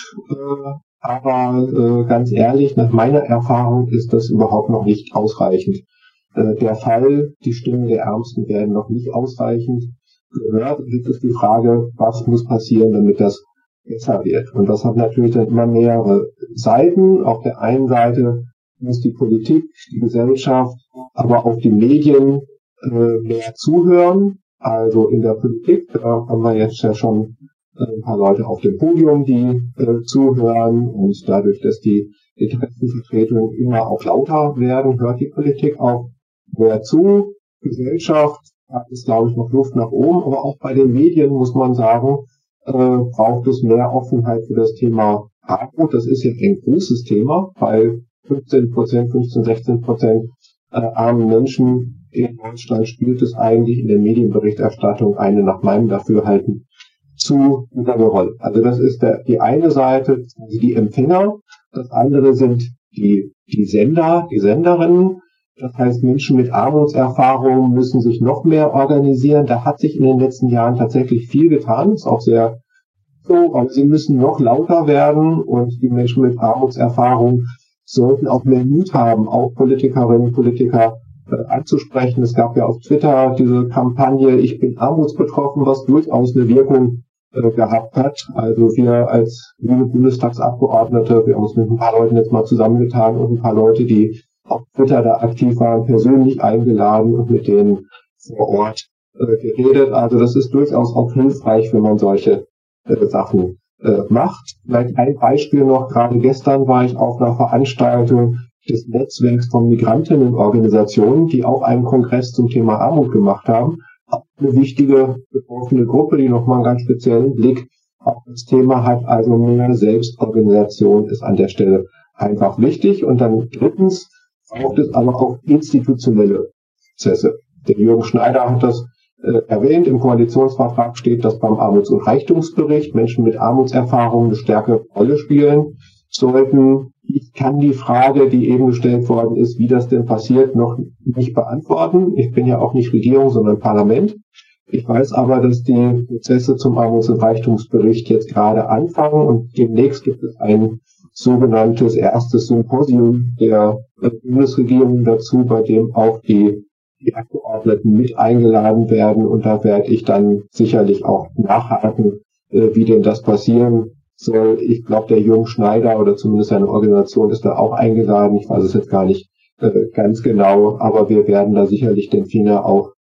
aber ganz ehrlich, nach meiner Erfahrung ist das überhaupt noch nicht ausreichend. Der Fall, die Stimmen der Ärmsten werden noch nicht ausreichend gehört. Und jetzt ist die Frage, was muss passieren, damit das besser wird. Und das hat natürlich dann immer mehrere Seiten. Auf der einen Seite muss die Politik, die Gesellschaft, aber auch die Medien mehr zuhören. Also in der Politik, da haben wir jetzt ja schon ein paar Leute auf dem Podium, die zuhören. Und dadurch, dass die Interessenvertretungen immer auch lauter werden, hört die Politik auch mehr zu. Gesellschaft hat es, glaube ich, noch Luft nach oben. Aber auch bei den Medien muss man sagen, braucht es mehr Offenheit für das Thema Armut. Das ist jetzt ein großes Thema, weil 16% armen Menschen in Deutschland spielt es eigentlich in der Medienberichterstattung eine nach meinem Dafürhalten zu geringe Rolle. Also das ist die eine Seite, die Empfänger. Das andere sind die Sender, die Senderinnen. Das heißt, Menschen mit Armutserfahrung müssen sich noch mehr organisieren. Da hat sich in den letzten Jahren tatsächlich viel getan. Ist auch sehr so, aber sie müssen noch lauter werden und die Menschen mit Armutserfahrung sollten auch mehr Mut haben, auch Politikerinnen und Politiker anzusprechen. Es gab ja auf Twitter diese Kampagne Ich bin armutsbetroffen, was durchaus eine Wirkung gehabt hat. Also wir als junge Bundestagsabgeordnete, wir haben uns mit ein paar Leuten jetzt mal zusammengetan und ein paar Leute, die auf Twitter da aktiv waren, persönlich eingeladen und mit denen vor Ort geredet. Also das ist durchaus auch hilfreich, wenn man solche Sachen macht. Vielleicht ein Beispiel noch, gerade gestern war ich auf einer Veranstaltung des Netzwerks von Migrantinnenorganisationen, die auch einen Kongress zum Thema Armut gemacht haben. Auch eine wichtige betroffene Gruppe, die nochmal einen ganz speziellen Blick auf das Thema hat. Also mehr Selbstorganisation ist an der Stelle einfach wichtig. Und dann drittens braucht es aber auch institutionelle Prozesse. Der Jürgen Schneider hat das erwähnt. Im Koalitionsvertrag steht, dass beim Armuts- und Reichtumsbericht Menschen mit Armutserfahrung eine stärkere Rolle spielen sollten. Ich kann die Frage, die eben gestellt worden ist, wie das denn passiert, noch nicht beantworten. Ich bin ja auch nicht Regierung, sondern Parlament. Ich weiß aber, dass die Prozesse zum Armuts- und Reichtumsbericht jetzt gerade anfangen und demnächst gibt es ein sogenanntes erstes Symposium der Bundesregierung dazu, bei dem auch die Abgeordneten mit eingeladen werden. Und da werde ich dann sicherlich auch nachhaken, wie denn das passieren soll. Ich glaube, der Jürgen Schneider oder zumindest seine Organisation ist da auch eingeladen. Ich weiß es jetzt gar nicht ganz genau, aber wir werden da sicherlich den Finger auch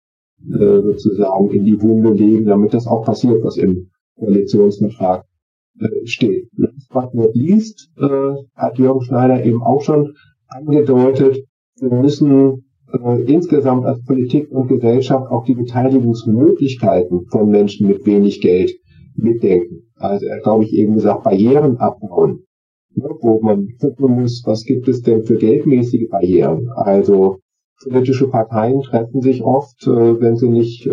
sozusagen in die Wunde legen, damit das auch passiert, was im Koalitionsvertrag steht. Last but not least hat Jürgen Schneider eben auch schon angedeutet, wir müssen insgesamt als Politik und Gesellschaft auch die Beteiligungsmöglichkeiten von Menschen mit wenig Geld mitdenken. Also er hat, glaube ich, eben gesagt, Barrieren abbauen, ne, wo man gucken muss, was gibt es denn für geldmäßige Barrieren. Also politische Parteien treffen sich oft, wenn sie nicht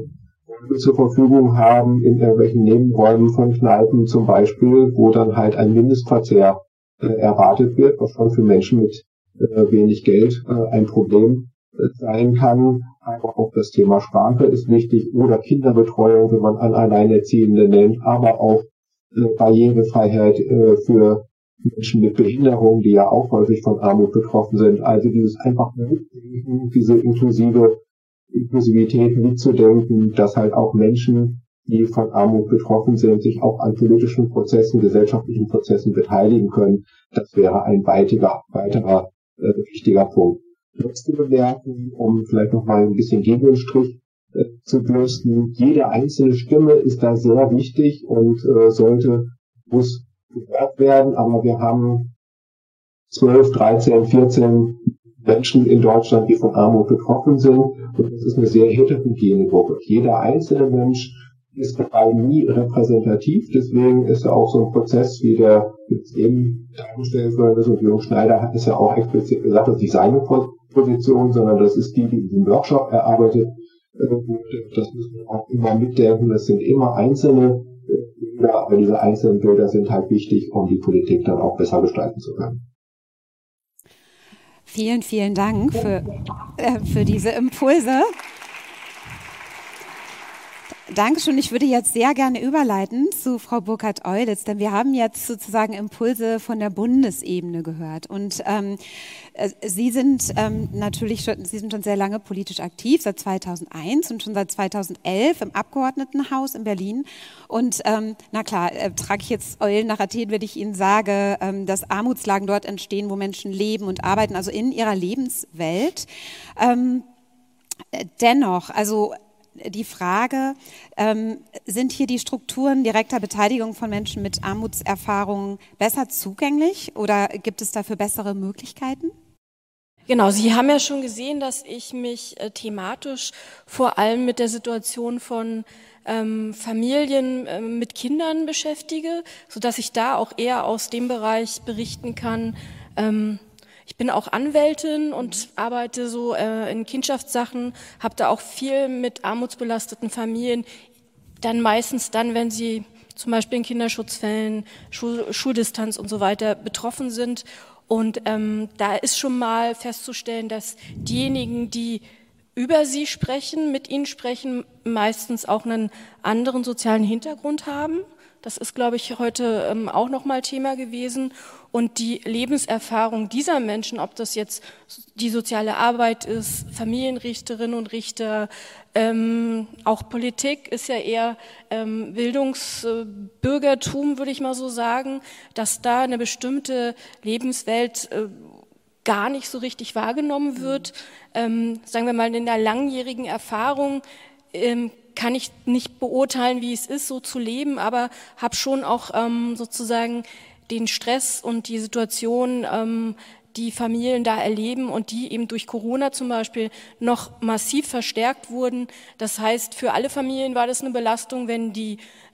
zur Verfügung haben, in irgendwelchen Nebenräumen von Kneipen zum Beispiel, wo dann halt ein Mindestverzehr erwartet wird, was schon für Menschen mit wenig Geld ein Problem sein kann. Aber auch das Thema Sprache ist wichtig oder Kinderbetreuung, wenn man an Alleinerziehende nennt, aber auch Barrierefreiheit für Menschen mit Behinderung, die ja auch häufig von Armut betroffen sind. Also dieses einfach mitdenken, diese Inklusivität mitzudenken, dass halt auch Menschen, die von Armut betroffen sind, sich auch an politischen Prozessen, gesellschaftlichen Prozessen beteiligen können. Das wäre ein weiterer wichtiger Punkt. Letzte Bemerkung, um vielleicht noch mal ein bisschen gegen den Strich zu bürsten. Jede einzelne Stimme ist da sehr wichtig und muss gehört werden, aber wir haben 12, 13, 14 Menschen in Deutschland, die von Armut betroffen sind, und das ist eine sehr heterogene Gruppe. Jeder einzelne Mensch ist dabei nie repräsentativ, deswegen ist ja auch so ein Prozess, wie der jetzt eben dargestellt worden ist, und Jürgen Schneider hat es ja auch explizit gesagt, das ist nicht seine Position, sondern das ist die in diesem Workshop erarbeitet wurde. Das müssen wir auch immer mitdenken, das sind immer einzelne Bilder, aber diese einzelnen Bilder sind halt wichtig, um die Politik dann auch besser gestalten zu können. Vielen, vielen Dank für diese Impulse. Dankeschön. Ich würde jetzt sehr gerne überleiten zu Frau Burkhardt-Eulitz, denn wir haben jetzt sozusagen Impulse von der Bundesebene gehört. Und Sie sind Sie sind schon sehr lange politisch aktiv, seit 2001 und schon seit 2011 im Abgeordnetenhaus in Berlin. Und na klar, trage ich jetzt Eulen nach Athen, wenn ich Ihnen sage, dass Armutslagen dort entstehen, wo Menschen leben und arbeiten, also in ihrer Lebenswelt. Dennoch, also die Frage, sind hier die Strukturen direkter Beteiligung von Menschen mit Armutserfahrungen besser zugänglich oder gibt es dafür bessere Möglichkeiten? Genau, Sie haben ja schon gesehen, dass ich mich thematisch vor allem mit der Situation von Familien mit Kindern beschäftige, sodass ich da auch eher aus dem Bereich berichten kann. Ich bin auch Anwältin und arbeite so in Kindschaftssachen, habe da auch viel mit armutsbelasteten Familien, dann meistens dann, wenn sie zum Beispiel in Kinderschutzfällen, Schuldistanz und so weiter betroffen sind. Und da ist schon mal festzustellen, dass diejenigen, die über sie sprechen, mit ihnen sprechen, meistens auch einen anderen sozialen Hintergrund haben. Das ist, glaube ich, heute auch nochmal Thema gewesen. Und die Lebenserfahrung dieser Menschen, ob das jetzt die soziale Arbeit ist, Familienrichterinnen und Richter, auch Politik ist ja eher Bildungsbürgertum, würde ich mal so sagen, dass da eine bestimmte Lebenswelt gar nicht so richtig wahrgenommen wird. Sagen wir mal, in der langjährigen Erfahrung kann ich nicht beurteilen, wie es ist, so zu leben, aber habe schon auch sozusagen den Stress und die Situation, die Familien da erleben und die eben durch Corona zum Beispiel noch massiv verstärkt wurden. Das heißt, für alle Familien war das eine Belastung, wenn die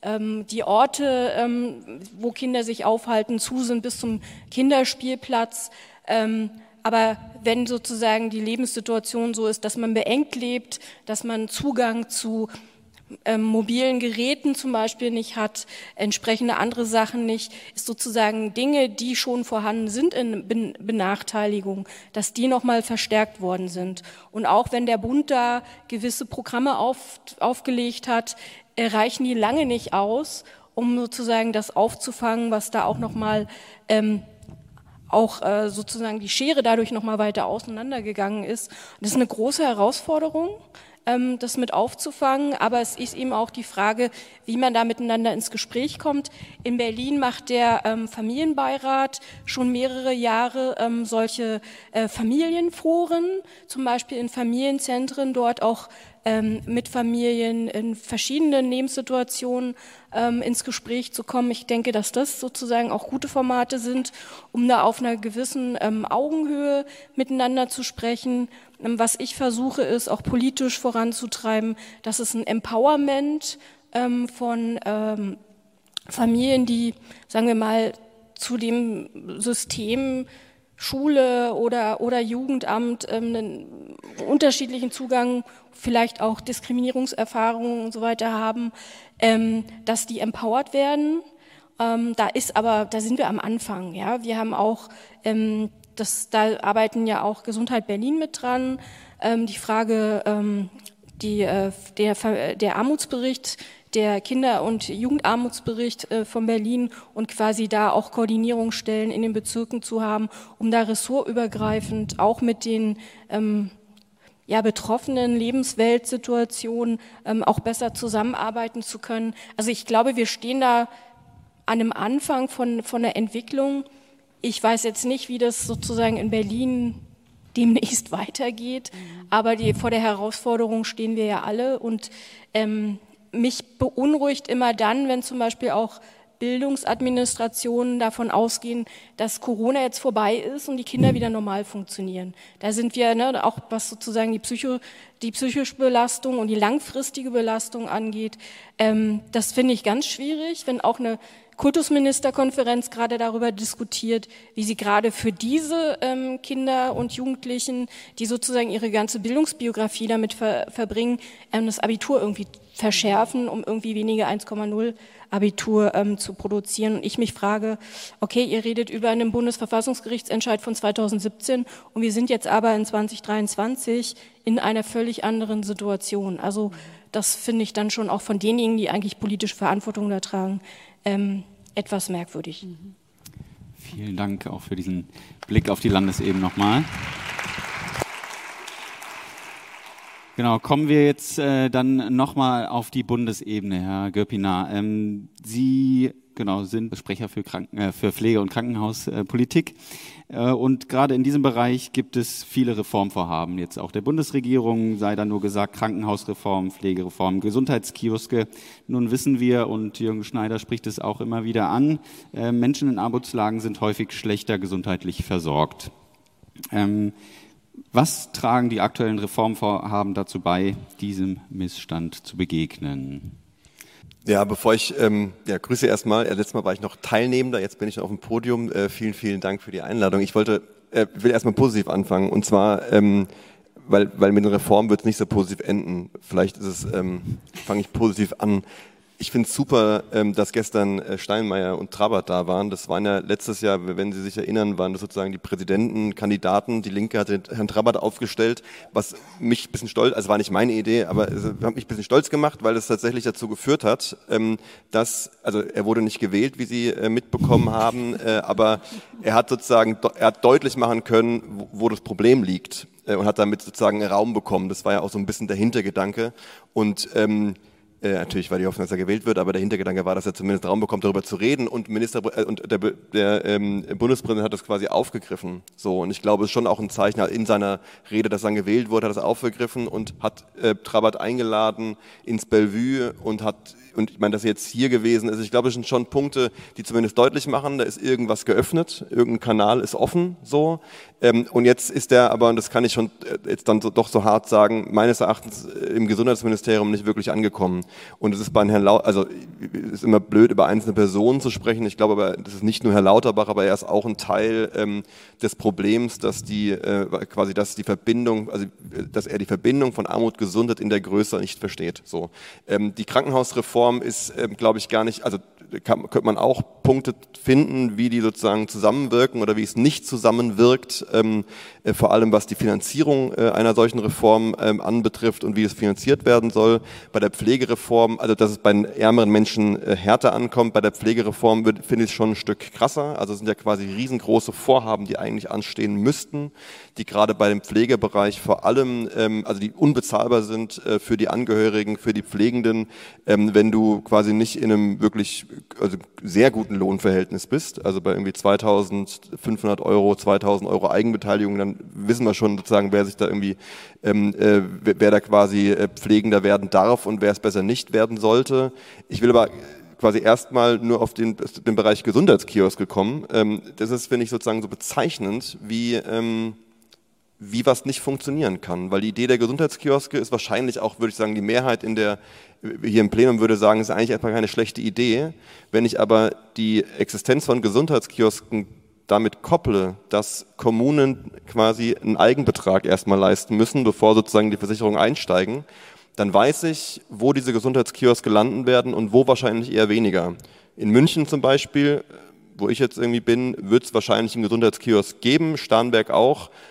Orte, wo Kinder sich aufhalten, zu sind bis zum Kinderspielplatz. Aber wenn sozusagen die Lebenssituation so ist, dass man beengt lebt, dass man Zugang zu mobilen Geräten zum Beispiel nicht hat, entsprechende andere Sachen nicht, ist sozusagen Dinge, die schon vorhanden sind in Benachteiligung, dass die nochmal verstärkt worden sind. Und auch wenn der Bund da gewisse Programme aufgelegt hat, reichen die lange nicht aus, um sozusagen das aufzufangen, was da auch nochmal sozusagen die Schere dadurch nochmal weiter auseinandergegangen ist. Das ist eine große Herausforderung, das mit aufzufangen, aber es ist eben auch die Frage, wie man da miteinander ins Gespräch kommt. In Berlin macht der Familienbeirat schon mehrere Jahre solche Familienforen, zum Beispiel in Familienzentren, dort auch mit Familien in verschiedenen Lebenssituationen ins Gespräch zu kommen. Ich denke, dass das sozusagen auch gute Formate sind, um da auf einer gewissen Augenhöhe miteinander zu sprechen. Was ich versuche, ist auch politisch voranzutreiben, dass es ein Empowerment von Familien, die, sagen wir mal, zu dem System Schule oder Jugendamt einen unterschiedlichen Zugang, vielleicht auch Diskriminierungserfahrungen und so weiter haben, dass die empowered werden. Da sind wir am Anfang. Ja, wir haben auch da arbeiten ja auch Gesundheit Berlin mit dran. Die Frage, der Armutsbericht, der Kinder- und Jugendarmutsbericht von Berlin und quasi da auch Koordinierungsstellen in den Bezirken zu haben, um da ressortübergreifend auch mit den betroffenen Lebensweltsituationen auch besser zusammenarbeiten zu können. Also ich glaube, wir stehen da an einem Anfang von der Entwicklung. Ich weiß jetzt nicht, wie das sozusagen in Berlin demnächst weitergeht, aber vor der Herausforderung stehen wir ja alle und mich beunruhigt immer dann, wenn zum Beispiel auch Bildungsadministrationen davon ausgehen, dass Corona jetzt vorbei ist und die Kinder wieder normal funktionieren. Da sind wir, auch was sozusagen die psychische Belastung und die langfristige Belastung angeht, das finde ich ganz schwierig, wenn auch eine Kultusministerkonferenz gerade darüber diskutiert, wie sie gerade für diese Kinder und Jugendlichen, die sozusagen ihre ganze Bildungsbiografie damit verbringen, das Abitur irgendwie verschärfen, um irgendwie weniger 1,0 Abitur zu produzieren. Und ich mich frage, okay, ihr redet über einen Bundesverfassungsgerichtsentscheid von 2017 und wir sind jetzt aber in 2023 in einer völlig anderen Situation. Also das finde ich dann schon auch von denjenigen, die eigentlich politische Verantwortung da tragen, etwas merkwürdig. Vielen Dank auch für diesen Blick auf die Landesebene nochmal. Genau, kommen wir jetzt dann nochmal auf die Bundesebene, Herr Göpiner. Sie sind Sprecher für Pflege- und Krankenhauspolitik. Und gerade in diesem Bereich gibt es viele Reformvorhaben, jetzt auch der Bundesregierung, sei da nur gesagt, Krankenhausreform, Pflegereform, Gesundheitskioske. Nun wissen wir, und Jürgen Schneider spricht es auch immer wieder an, Menschen in Armutslagen sind häufig schlechter gesundheitlich versorgt. Was tragen die aktuellen Reformvorhaben dazu bei, diesem Missstand zu begegnen? Ja, bevor ich, Grüße erstmal. Letztes Mal war ich noch Teilnehmender, jetzt bin ich auf dem Podium. Vielen, vielen Dank für die Einladung. Ich will erstmal positiv anfangen, und zwar, weil mit den Reformen wird es nicht so positiv enden. Vielleicht fange ich positiv an. Ich finde es super, dass gestern Steinmeier und Trabert da waren. Das waren ja letztes Jahr, wenn Sie sich erinnern, waren das sozusagen die Präsidentenkandidaten. Die Linke hatte Herrn Trabert aufgestellt, was mich ein bisschen stolz, also war nicht meine Idee, aber es hat mich ein bisschen stolz gemacht, weil es tatsächlich dazu geführt hat, also er wurde nicht gewählt, wie Sie mitbekommen haben, aber er hat deutlich machen können, wo das Problem liegt, und hat damit sozusagen Raum bekommen. Das war ja auch so ein bisschen der Hintergedanke. Und natürlich war die Hoffnung, dass er gewählt wird, aber der Hintergedanke war, dass er zumindest Raum bekommt, darüber zu reden, und der Bundespräsident hat das quasi aufgegriffen. So, und ich glaube, es ist schon auch ein Zeichen in seiner Rede, dass er dann gewählt wurde, hat er das aufgegriffen und hat Trabert eingeladen ins Bellevue und ich meine, dass er jetzt hier gewesen ist. Ich glaube, es sind schon Punkte, die zumindest deutlich machen, da ist irgendwas geöffnet, irgendein Kanal ist offen, so. Und jetzt ist der aber, und das kann ich schon jetzt dann doch so hart sagen, meines Erachtens im Gesundheitsministerium nicht wirklich angekommen. Und es ist bei Herrn es ist immer blöd, über einzelne Personen zu sprechen. Ich glaube aber, das ist nicht nur Herr Lauterbach, aber er ist auch ein Teil des Problems, dass dass er die Verbindung von Armut, Gesundheit in der Größe nicht versteht. So. Die Krankenhausreform ist, glaube ich, gar nicht, also könnte man auch Punkte finden, wie die sozusagen zusammenwirken oder wie es nicht zusammenwirkt, vor allem was die Finanzierung einer solchen Reform anbetrifft und wie es finanziert werden soll. Bei der Pflegereform, also dass es bei ärmeren Menschen härter ankommt, bei der Pflegereform finde ich es schon ein Stück krasser. Also es sind ja quasi riesengroße Vorhaben, die eigentlich anstehen müssten, die gerade bei dem Pflegebereich vor allem, also die unbezahlbar sind für die Angehörigen, für die Pflegenden, wenn du quasi nicht in einem wirklich sehr guten Lohnverhältnis bist, also bei irgendwie 2.500 Euro, 2.000 Euro Eigenbeteiligung, dann wissen wir schon sozusagen, wer sich da irgendwie, wer da quasi Pflegender werden darf und wer es besser nicht werden sollte. Ich will aber quasi erstmal nur auf den Bereich Gesundheitskioske kommen. Das ist, finde ich, sozusagen so bezeichnend, wie was nicht funktionieren kann. Weil die Idee der Gesundheitskioske ist wahrscheinlich auch, würde ich sagen, die Mehrheit hier im Plenum würde sagen, ist eigentlich erstmal keine schlechte Idee. Wenn ich aber die Existenz von Gesundheitskiosken damit kopple, dass Kommunen quasi einen Eigenbetrag erstmal leisten müssen, bevor sozusagen die Versicherungen einsteigen, dann weiß ich, wo diese Gesundheitskioske landen werden und wo wahrscheinlich eher weniger. In München zum Beispiel, wo ich jetzt irgendwie bin, wird es wahrscheinlich einen Gesundheitskiosk geben, Starnberg auch.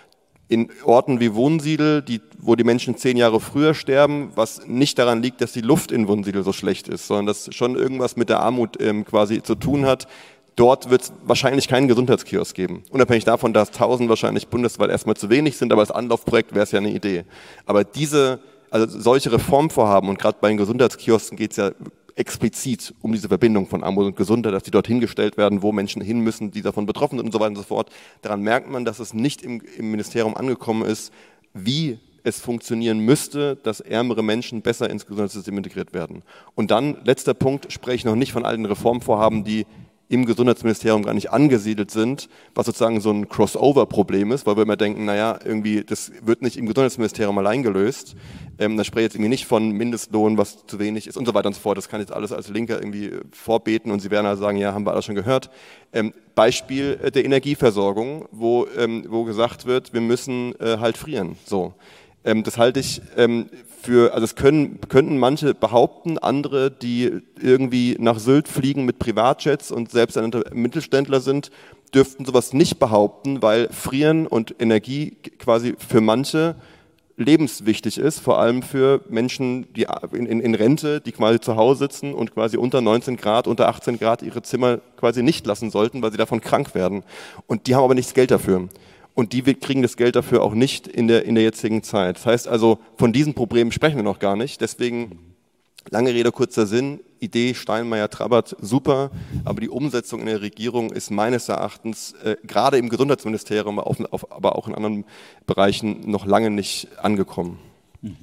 in Orten wie Wunsiedel, wo die Menschen 10 Jahre früher sterben, was nicht daran liegt, dass die Luft in Wunsiedel so schlecht ist, sondern dass schon irgendwas mit der Armut quasi zu tun hat. Dort wird es wahrscheinlich keinen Gesundheitskiosk geben. Unabhängig davon, dass 1000 wahrscheinlich bundesweit erstmal zu wenig sind, aber als Anlaufprojekt wäre es ja eine Idee. Aber solche Reformvorhaben, und gerade bei den Gesundheitskiosken geht es ja explizit um diese Verbindung von Armut und Gesundheit, dass die dort hingestellt werden, wo Menschen hin müssen, die davon betroffen sind und so weiter und so fort. Daran merkt man, dass es nicht im Ministerium angekommen ist, wie es funktionieren müsste, dass ärmere Menschen besser ins Gesundheitssystem integriert werden. Und dann, letzter Punkt, spreche ich noch nicht von all den Reformvorhaben, die im Gesundheitsministerium gar nicht angesiedelt sind, was sozusagen so ein Crossover-Problem ist, weil wir immer denken, naja, irgendwie, das wird nicht im Gesundheitsministerium allein gelöst. Da spreche ich jetzt irgendwie nicht von Mindestlohn, was zu wenig ist und so weiter und so fort. Das kann jetzt alles als Linker irgendwie vorbeten und Sie werden also sagen, ja, haben wir alles schon gehört. Beispiel der Energieversorgung, wo gesagt wird, wir müssen halt frieren. So. Das halte ich also es könnten manche behaupten, andere, die irgendwie nach Sylt fliegen mit Privatjets und selbst Mittelständler sind, dürften sowas nicht behaupten, weil Frieren und Energie quasi für manche lebenswichtig ist, vor allem für Menschen, die in Rente, die quasi zu Hause sitzen und quasi unter 19 Grad, unter 18 Grad ihre Zimmer quasi nicht lassen sollten, weil sie davon krank werden. Und die haben aber nicht das Geld dafür. Und die kriegen das Geld dafür auch nicht in der jetzigen Zeit. Das heißt also, von diesen Problemen sprechen wir noch gar nicht. Deswegen, lange Rede, kurzer Sinn, Idee Steinmeier-Trabert, super, aber die Umsetzung in der Regierung ist meines Erachtens gerade im Gesundheitsministerium, aber auch in anderen Bereichen noch lange nicht angekommen. Ja.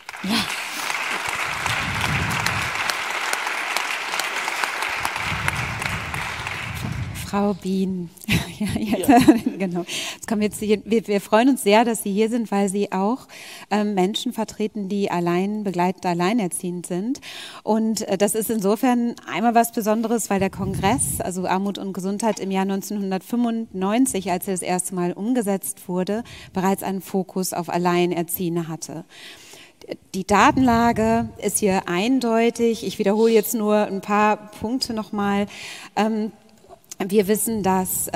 Frau Bien. Genau. Jetzt kommen wir freuen uns sehr, dass Sie hier sind, weil Sie auch Menschen vertreten, die begleitend alleinerziehend sind. Und das ist insofern einmal was Besonderes, weil der Kongress, also Armut und Gesundheit im Jahr 1995, als er das erste Mal umgesetzt wurde, bereits einen Fokus auf Alleinerziehende hatte. Die Datenlage ist hier eindeutig. Ich wiederhole jetzt nur ein paar Punkte nochmal. Wir wissen, dass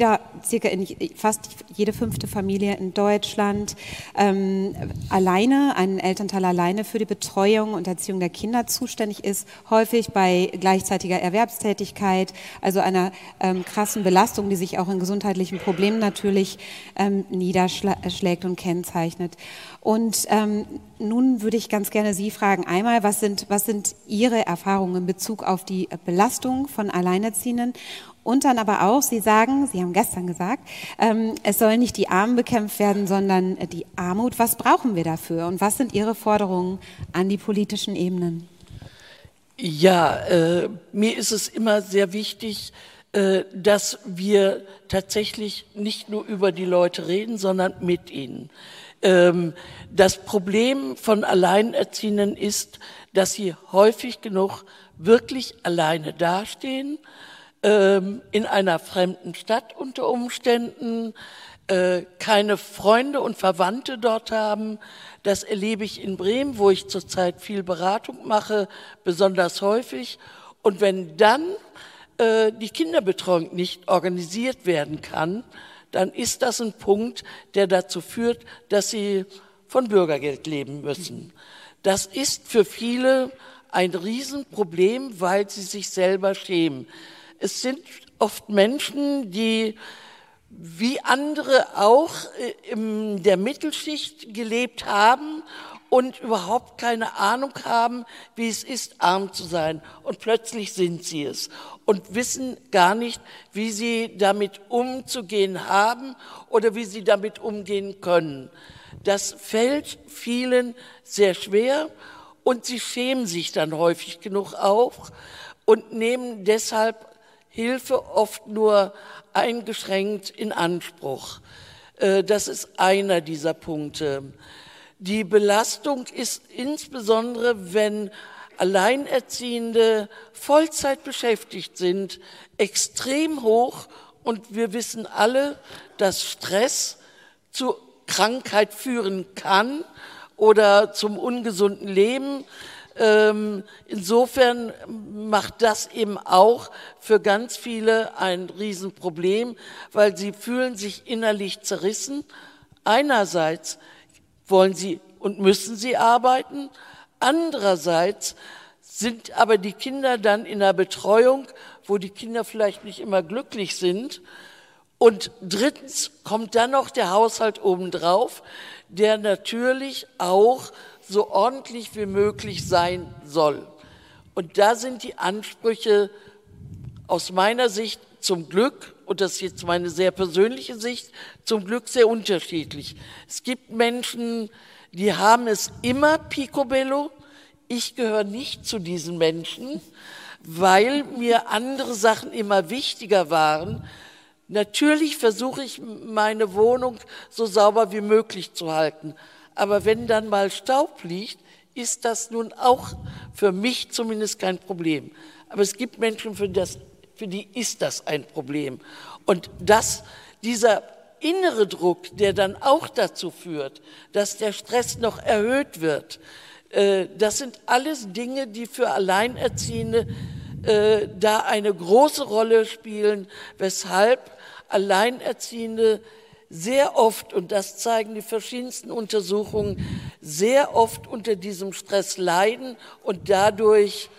fast jede 5. Familie in Deutschland einen Elternteil alleine für die Betreuung und Erziehung der Kinder zuständig ist, häufig bei gleichzeitiger Erwerbstätigkeit, also einer krassen Belastung, die sich auch in gesundheitlichen Problemen natürlich niederschlägt und kennzeichnet. Und nun würde ich ganz gerne Sie fragen, einmal, was sind Ihre Erfahrungen in Bezug auf die Belastung von Alleinerziehenden? Und dann aber auch, Sie haben gestern gesagt, es sollen nicht die Armen bekämpft werden, sondern die Armut. Was brauchen wir dafür? Und was sind Ihre Forderungen an die politischen Ebenen? Ja, mir ist es immer sehr wichtig, dass wir tatsächlich nicht nur über die Leute reden, sondern mit ihnen. Das Problem von Alleinerziehenden ist, dass sie häufig genug wirklich alleine dastehen, in einer fremden Stadt unter Umständen, keine Freunde und Verwandte dort haben. Das erlebe ich in Bremen, wo ich zurzeit viel Beratung mache, besonders häufig. Und wenn dann die Kinderbetreuung nicht organisiert werden kann, dann ist das ein Punkt, der dazu führt, dass sie von Bürgergeld leben müssen. Das ist für viele ein Riesenproblem, weil sie sich selber schämen. Es sind oft Menschen, die wie andere auch in der Mittelschicht gelebt haben und überhaupt keine Ahnung haben, wie es ist, arm zu sein. Und plötzlich sind sie es und wissen gar nicht, wie sie damit umzugehen haben oder wie sie damit umgehen können. Das fällt vielen sehr schwer und sie schämen sich dann häufig genug auch und nehmen deshalb Hilfe oft nur eingeschränkt in Anspruch. Das ist einer dieser Punkte. Die Belastung ist insbesondere, wenn Alleinerziehende Vollzeit beschäftigt sind, extrem hoch. Und wir wissen alle, dass Stress zu Krankheit führen kann oder zum ungesunden Leben. Insofern macht das eben auch für ganz viele ein Riesenproblem, weil sie fühlen sich innerlich zerrissen, Einerseits wollen sie und müssen sie arbeiten, andererseits sind aber die Kinder dann in der Betreuung, wo die Kinder vielleicht nicht immer glücklich sind. Und drittens kommt dann noch der Haushalt obendrauf, der natürlich auch so ordentlich wie möglich sein soll. Und da sind die Ansprüche aus meiner Sicht zum Glück, und das ist jetzt meine sehr persönliche Sicht, zum Glück sehr unterschiedlich. Es gibt Menschen, die haben es immer picobello. Ich gehöre nicht zu diesen Menschen, weil mir andere Sachen immer wichtiger waren. Natürlich versuche ich, meine Wohnung so sauber wie möglich zu halten. Aber wenn dann mal Staub liegt, ist das nun auch für mich zumindest kein Problem. Aber es gibt Menschen, für die ist das ein Problem. Und dieser innere Druck, der dann auch dazu führt, dass der Stress noch erhöht wird, das sind alles Dinge, die für Alleinerziehende da eine große Rolle spielen, weshalb Alleinerziehende sehr oft, und das zeigen die verschiedensten Untersuchungen, sehr oft unter diesem Stress leiden und dadurch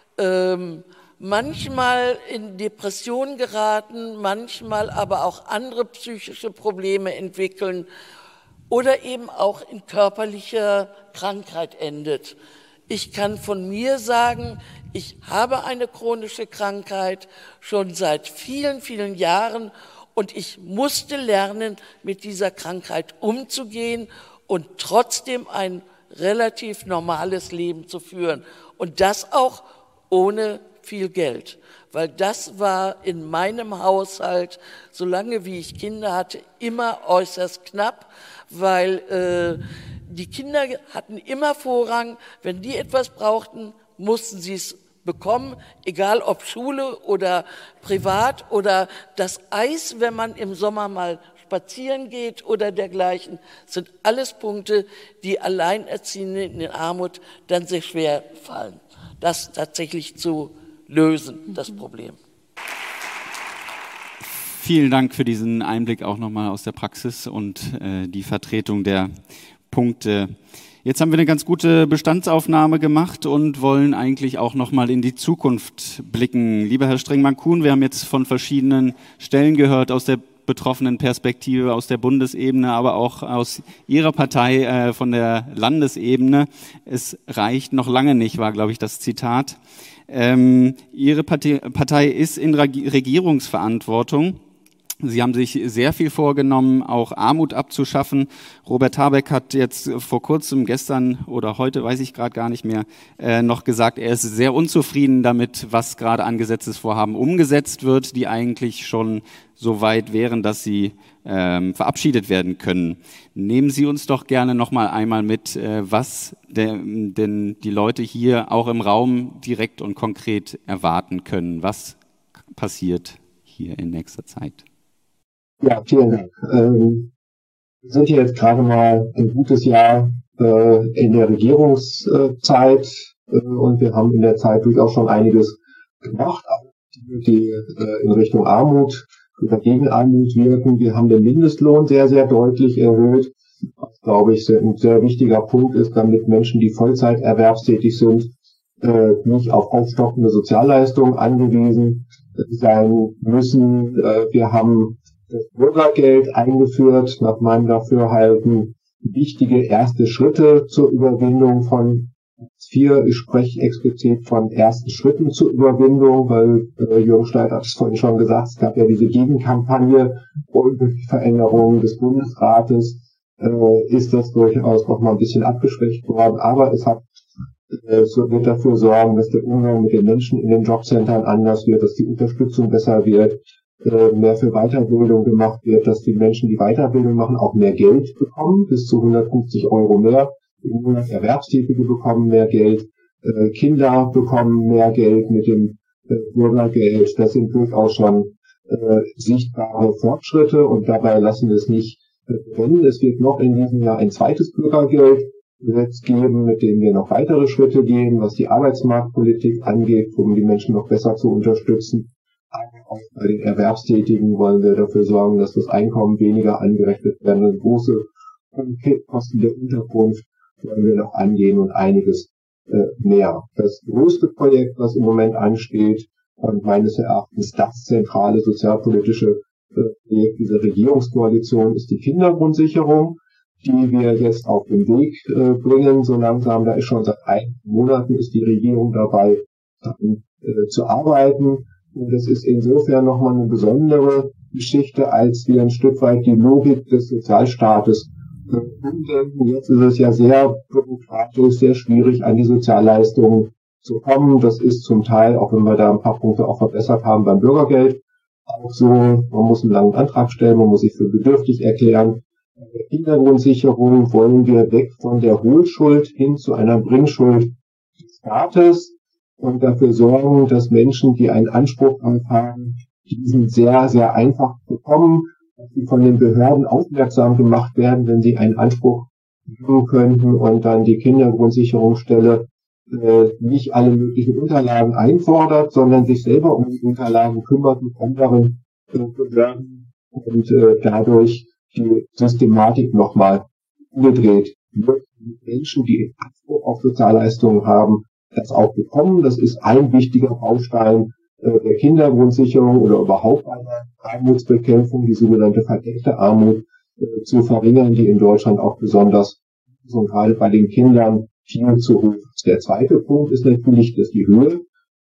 manchmal in Depressionen geraten, manchmal aber auch andere psychische Probleme entwickeln oder eben auch in körperlicher Krankheit endet. Ich kann von mir sagen, ich habe eine chronische Krankheit schon seit vielen, vielen Jahren und ich musste lernen, mit dieser Krankheit umzugehen und trotzdem ein relativ normales Leben zu führen. Und das auch ohne viel Geld, weil das war in meinem Haushalt, solange wie ich Kinder hatte, immer äußerst knapp, weil die Kinder hatten immer Vorrang. Wenn die etwas brauchten, mussten sie es bekommen, egal ob Schule oder privat oder das Eis, wenn man im Sommer mal spazieren geht oder dergleichen, sind alles Punkte, die Alleinerziehenden in Armut dann sehr schwer fallen. Das tatsächlich zu lösen, das Problem. Vielen Dank für diesen Einblick auch nochmal aus der Praxis und die Vertretung der Punkte. Jetzt haben wir eine ganz gute Bestandsaufnahme gemacht und wollen eigentlich auch nochmal in die Zukunft blicken. Lieber Herr Strengmann-Kuhn, wir haben jetzt von verschiedenen Stellen gehört, aus der betroffenen Perspektive, aus der Bundesebene, aber auch aus Ihrer Partei von der Landesebene. Es reicht noch lange nicht, war, glaube ich, das Zitat. Ihre Partei ist in Regierungsverantwortung. Sie haben sich sehr viel vorgenommen, auch Armut abzuschaffen. Robert Habeck hat jetzt vor kurzem, gestern oder heute, weiß ich gerade gar nicht mehr, noch gesagt, er ist sehr unzufrieden damit, was gerade an Gesetzesvorhaben umgesetzt wird, die eigentlich schon so weit wären, dass sie verabschiedet werden können. Nehmen Sie uns doch gerne noch mal einmal mit, was denn die Leute hier auch im Raum direkt und konkret erwarten können. Was passiert hier in nächster Zeit? Ja, vielen Dank. Wir sind hier jetzt gerade mal ein gutes Jahr in der Regierungszeit und wir haben in der Zeit durchaus schon einiges gemacht, die in Richtung Armut oder gegen Armut wirken. Wir haben den Mindestlohn sehr, sehr deutlich erhöht, was, glaube ich, ein sehr wichtiger Punkt ist, damit Menschen, die Vollzeit erwerbstätig sind, nicht auf aufstockende Sozialleistungen angewiesen sein müssen. Wir haben das Bürgergeld eingeführt, nach meinem Dafürhalten wichtige erste Schritte zur Überwindung von Hartz IV. Ich spreche explizit von ersten Schritten zur Überwindung, weil Jürgen Steid hat es vorhin schon gesagt, es gab ja diese Gegenkampagne und durch die Veränderung des Bundesrates ist das durchaus noch mal ein bisschen abgeschwächt worden, aber es wird dafür sorgen, dass der Umgang mit den Menschen in den Jobcentern anders wird, dass die Unterstützung besser wird, mehr für Weiterbildung gemacht wird, dass die Menschen, die Weiterbildung machen, auch mehr Geld bekommen, bis zu 150 € mehr im Monat. Erwerbstätige bekommen mehr Geld, Kinder bekommen mehr Geld mit dem Bürgergeld. Das sind durchaus schon sichtbare Fortschritte und dabei lassen wir es nicht brennen. Es wird noch in diesem Jahr ein zweites Bürgergeldgesetz geben, mit dem wir noch weitere Schritte gehen, was die Arbeitsmarktpolitik angeht, um die Menschen noch besser zu unterstützen. Auch bei den Erwerbstätigen wollen wir dafür sorgen, dass das Einkommen weniger angerechnet wird, eine große und Kosten der Unterkunft wollen wir noch angehen und einiges mehr. Das größte Projekt, was im Moment ansteht und meines Erachtens das zentrale sozialpolitische Projekt dieser Regierungskoalition ist die Kindergrundsicherung, die wir jetzt auf den Weg bringen, so langsam. Da ist schon seit einigen Monaten ist die Regierung dabei, zu arbeiten. Und das ist insofern nochmal eine besondere Geschichte, als wir ein Stück weit die Logik des Sozialstaates umdenken. Jetzt ist es ja sehr bürokratisch, sehr schwierig, an die Sozialleistungen zu kommen. Das ist zum Teil, auch wenn wir da ein paar Punkte auch verbessert haben beim Bürgergeld, auch so, man muss einen langen Antrag stellen, man muss sich für bedürftig erklären. Bei der Kindergrundsicherung wollen wir weg von der Hohlschuld hin zu einer Bringschuld des Staates und dafür sorgen, dass Menschen, die einen Anspruch haben, diesen sehr, sehr einfach bekommen, dass sie von den Behörden aufmerksam gemacht werden, wenn sie einen Anspruch haben könnten und dann die Kindergrundsicherungsstelle nicht alle möglichen Unterlagen einfordert, sondern sich selber um die Unterlagen kümmert mit anderen Behörden und dadurch die Systematik nochmal umgedreht wird. Menschen, die Anspruch auf Sozialleistungen haben, das auch bekommen. Das ist ein wichtiger Baustein der Kindergrundsicherung oder überhaupt einer Armutsbekämpfung, die sogenannte verdeckte Armut zu verringern, die in Deutschland auch besonders und gerade bei den Kindern viel zu hoch ist. Der zweite Punkt ist natürlich, dass die Höhe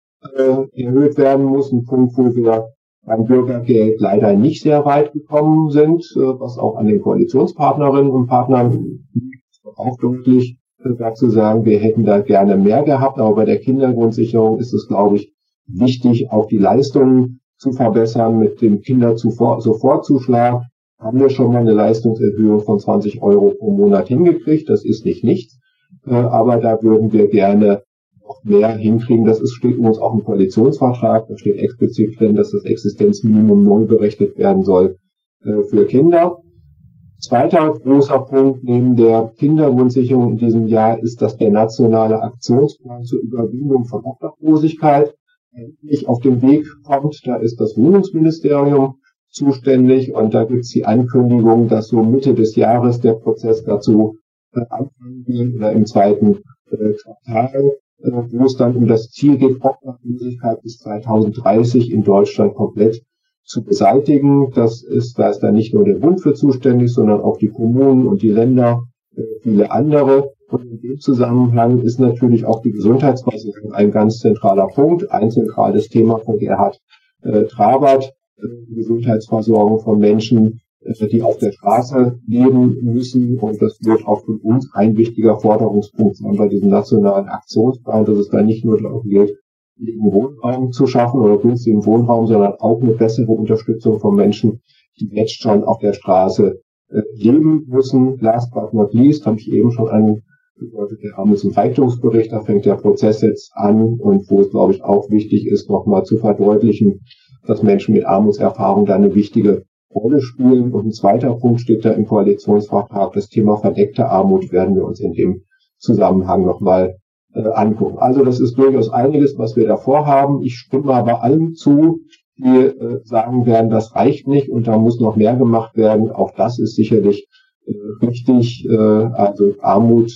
erhöht werden muss. Ein Punkt, wo wir beim Bürgergeld leider nicht sehr weit gekommen sind, was auch an den Koalitionspartnerinnen und Partnern auch deutlich dazu sagen, wir hätten da gerne mehr gehabt, aber bei der Kindergrundsicherung ist es, glaube ich, wichtig, auch die Leistungen zu verbessern. Mit dem Kindersofortzuschlag haben wir schon mal eine Leistungserhöhung von 20 € pro Monat hingekriegt. Das ist nicht nichts, aber da würden wir gerne noch mehr hinkriegen. Das steht übrigens auch im Koalitionsvertrag. Da steht explizit drin, dass das Existenzminimum neu berechnet werden soll für Kinder. Zweiter großer Punkt neben der Kindergrundsicherung in diesem Jahr ist, dass der nationale Aktionsplan zur Überwindung von Obdachlosigkeit endlich auf den Weg kommt. Da ist das Wohnungsministerium zuständig und da gibt es die Ankündigung, dass so Mitte des Jahres der Prozess dazu anfangen wird oder im zweiten Quartal, wo es dann um das Ziel geht, Obdachlosigkeit bis 2030 in Deutschland komplett zu beseitigen. Da ist dann nicht nur der Bund für zuständig, sondern auch die Kommunen und die Länder, viele andere. Und in dem Zusammenhang ist natürlich auch die Gesundheitsversorgung ein ganz zentraler Punkt, ein zentrales Thema von Gerhard Trabert, die Gesundheitsversorgung von Menschen, die auf der Straße leben müssen. Und das wird auch für uns ein wichtiger Forderungspunkt sein bei diesem nationalen Aktionsplan, dass es da nicht nur darum geht, billigen Wohnraum zu schaffen oder günstigen Wohnraum, sondern auch eine bessere Unterstützung von Menschen, die jetzt schon auf der Straße leben müssen. Last but not least, habe ich eben schon angedeutet, der Armuts- und Reichtumsbericht, da fängt der Prozess jetzt an und wo es, glaube ich, auch wichtig ist, nochmal zu verdeutlichen, dass Menschen mit Armutserfahrung da eine wichtige Rolle spielen. Und ein zweiter Punkt steht da im Koalitionsvertrag, das Thema verdeckte Armut werden wir uns in dem Zusammenhang nochmal angucken. Also das ist durchaus einiges, was wir da vorhaben. Ich stimme aber allen zu, die sagen werden, das reicht nicht und da muss noch mehr gemacht werden. Auch das ist sicherlich richtig. Also Armut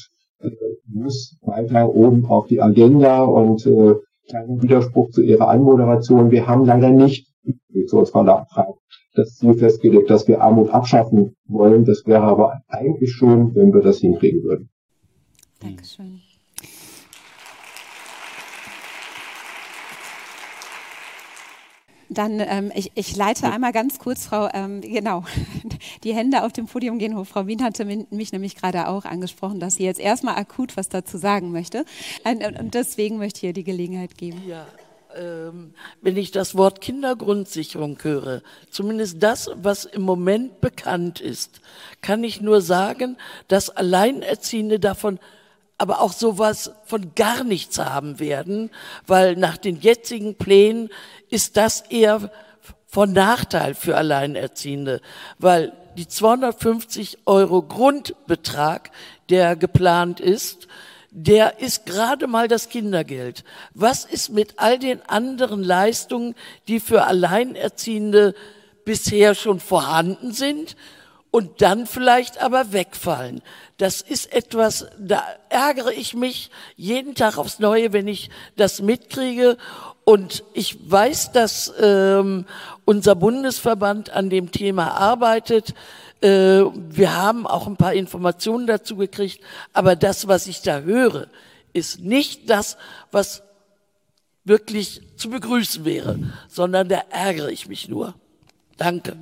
muss weiter oben auf die Agenda und kleiner Widerspruch zu Ihrer Anmoderation. Wir haben leider nicht im Koalitionsvertrag das Ziel festgelegt, dass wir Armut abschaffen wollen. Das wäre aber eigentlich schön, wenn wir das hinkriegen würden. Dankeschön. Dann, ich leite einmal ganz kurz, Frau, genau, die Hände auf dem Podium gehen hoch. Frau Wien hatte mich nämlich gerade auch angesprochen, dass sie jetzt erstmal akut was dazu sagen möchte. Und deswegen möchte ich ihr die Gelegenheit geben. Ja, wenn ich das Wort Kindergrundsicherung höre, zumindest das, was im Moment bekannt ist, kann ich nur sagen, dass Alleinerziehende davon aber auch sowas von gar nichts haben werden, weil nach den jetzigen Plänen ist das eher von Nachteil für Alleinerziehende, weil die 250 € Grundbetrag, der geplant ist, der ist gerade mal das Kindergeld. Was ist mit all den anderen Leistungen, die für Alleinerziehende bisher schon vorhanden sind und dann vielleicht aber wegfallen. Das ist etwas, da ärgere ich mich jeden Tag aufs Neue, wenn ich das mitkriege. Und ich weiß, dass unser Bundesverband an dem Thema arbeitet. Wir haben auch ein paar Informationen dazu gekriegt, aber das, was ich da höre, ist nicht das, was wirklich zu begrüßen wäre, sondern da ärgere ich mich nur. Danke.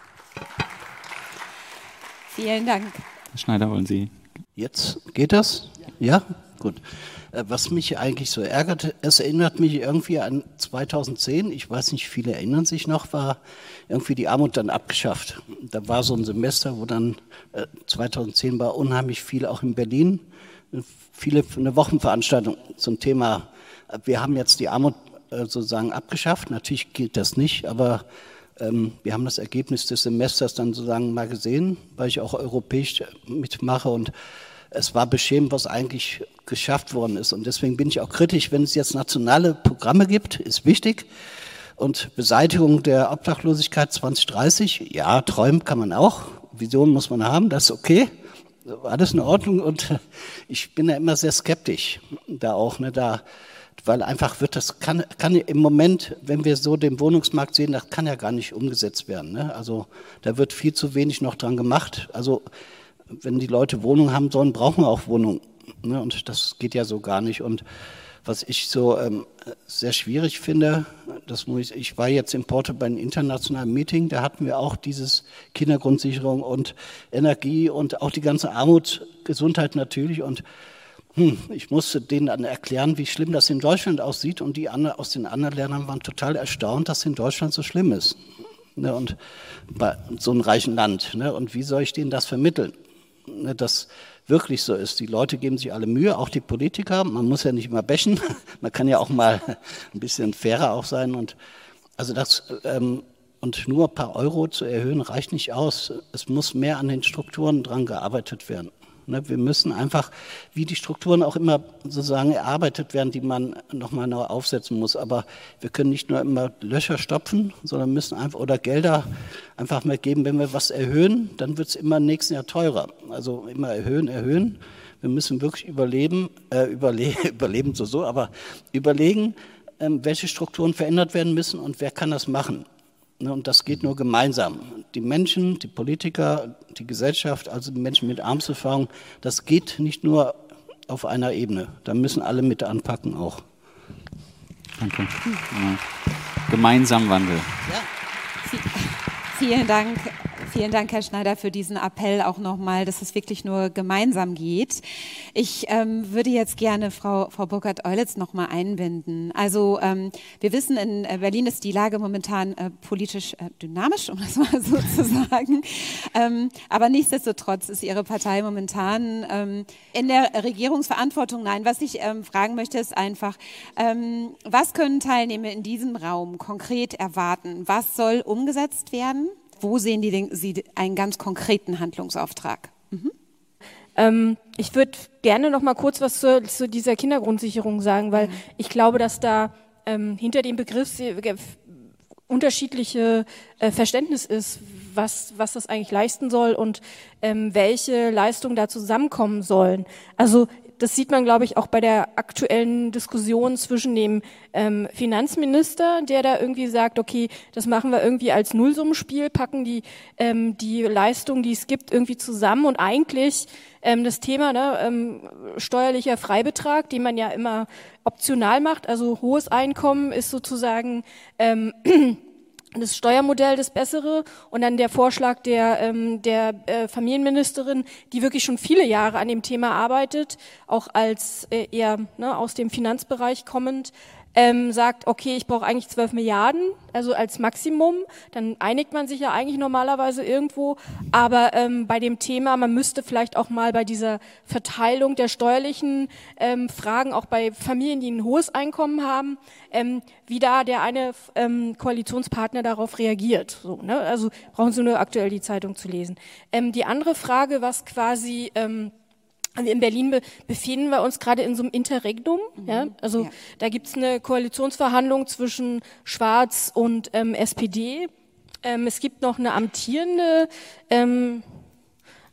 Vielen Dank. Herr Schneider, wollen Sie? Jetzt geht das? Ja? Gut. Was mich eigentlich so ärgert, es erinnert mich irgendwie an 2010, ich weiß nicht, viele erinnern sich noch, war irgendwie die Armut dann abgeschafft. Da war so ein Semester, wo dann 2010 war unheimlich viel, auch in Berlin, eine Wochenveranstaltung zum Thema, wir haben jetzt die Armut sozusagen abgeschafft, natürlich gilt das nicht, aber wir haben das Ergebnis des Semesters dann sozusagen mal gesehen, weil ich auch europäisch mitmache und es war beschämend, was eigentlich geschafft worden ist. Und deswegen bin ich auch kritisch, wenn es jetzt nationale Programme gibt, ist wichtig. Und Beseitigung der Obdachlosigkeit 2030, ja, träumen kann man auch. Visionen muss man haben, das ist okay. Alles in Ordnung. Und ich bin da immer sehr skeptisch, da auch, weil einfach kann im Moment, wenn wir so den Wohnungsmarkt sehen, das kann ja gar nicht umgesetzt werden. Also da wird viel zu wenig noch dran gemacht. Also wenn die Leute Wohnungen haben sollen, brauchen wir auch Wohnungen. Und das geht ja so gar nicht. Und was ich so sehr schwierig finde, ich war jetzt in Porto bei einem internationalen Meeting, da hatten wir auch dieses Kindergrundsicherung und Energie und auch die ganze Armut, Gesundheit natürlich. Und ich musste denen dann erklären, wie schlimm das in Deutschland aussieht. Und die anderen aus den anderen Ländern waren total erstaunt, dass es in Deutschland so schlimm ist. Und bei so einem reichen Land. Und wie soll ich denen das vermitteln? Dass wirklich so ist. Die Leute geben sich alle Mühe, auch die Politiker. Man muss ja nicht immer bashen. Man kann ja auch mal ein bisschen fairer auch sein. Und also und nur ein paar Euro zu erhöhen reicht nicht aus. Es muss mehr an den Strukturen dran gearbeitet werden. Wir müssen einfach, wie die Strukturen auch immer sozusagen erarbeitet werden, die man nochmal neu aufsetzen muss. Aber wir können nicht nur immer Löcher stopfen, sondern müssen einfach oder Gelder einfach mal geben. Wenn wir was erhöhen, dann wird es immer im nächsten Jahr teurer. Also immer erhöhen. Wir müssen wirklich überlegen, welche Strukturen verändert werden müssen und wer kann das machen. Und das geht nur gemeinsam. Die Menschen, die Politiker, die Gesellschaft, also die Menschen mit Armutserfahrung, das geht nicht nur auf einer Ebene. Da müssen alle mit anpacken auch. Danke. Ja. Gemeinsam Wandel. Ja. Vielen Dank, Herr Schneider, für diesen Appell auch nochmal, dass es wirklich nur gemeinsam geht. Ich würde jetzt gerne Frau Burkhardt-Eulitz nochmal einbinden. Also wir wissen, in Berlin ist die Lage momentan politisch dynamisch, um das mal so zu sagen. Aber nichtsdestotrotz ist Ihre Partei momentan in der Regierungsverantwortung. Nein, was ich fragen möchte, ist einfach, was können Teilnehmer in diesem Raum konkret erwarten? Was soll umgesetzt werden? Wo sehen Sie einen ganz konkreten Handlungsauftrag? Ich würde gerne noch mal kurz was zu dieser Kindergrundsicherung sagen, weil ich glaube, dass da hinter dem Begriff unterschiedliche Verständnis ist, was das eigentlich leisten soll und welche Leistungen da zusammenkommen sollen. Also das sieht man, glaube ich, auch bei der aktuellen Diskussion zwischen dem Finanzminister, der da irgendwie sagt, okay, das machen wir irgendwie als Nullsummenspiel, packen die Leistungen, die es gibt, irgendwie zusammen und eigentlich das Thema steuerlicher Freibetrag, den man ja immer optional macht, also hohes Einkommen ist sozusagen das Steuermodell das Bessere und dann der Vorschlag der Familienministerin, die wirklich schon viele Jahre an dem Thema arbeitet, auch als eher aus dem Finanzbereich kommend, sagt, okay, ich brauche eigentlich 12 Milliarden, also als Maximum, dann einigt man sich ja eigentlich normalerweise irgendwo, aber bei dem Thema, man müsste vielleicht auch mal bei dieser Verteilung der steuerlichen Fragen, auch bei Familien, die ein hohes Einkommen haben, wie da der eine Koalitionspartner darauf reagiert. So, ne? Also brauchen Sie nur aktuell die Zeitung zu lesen. Die andere Frage, was quasi in Berlin befinden wir uns gerade in so einem Interregnum. Ja? Also da gibt's eine Koalitionsverhandlung zwischen Schwarz und SPD. Es gibt noch eine amtierende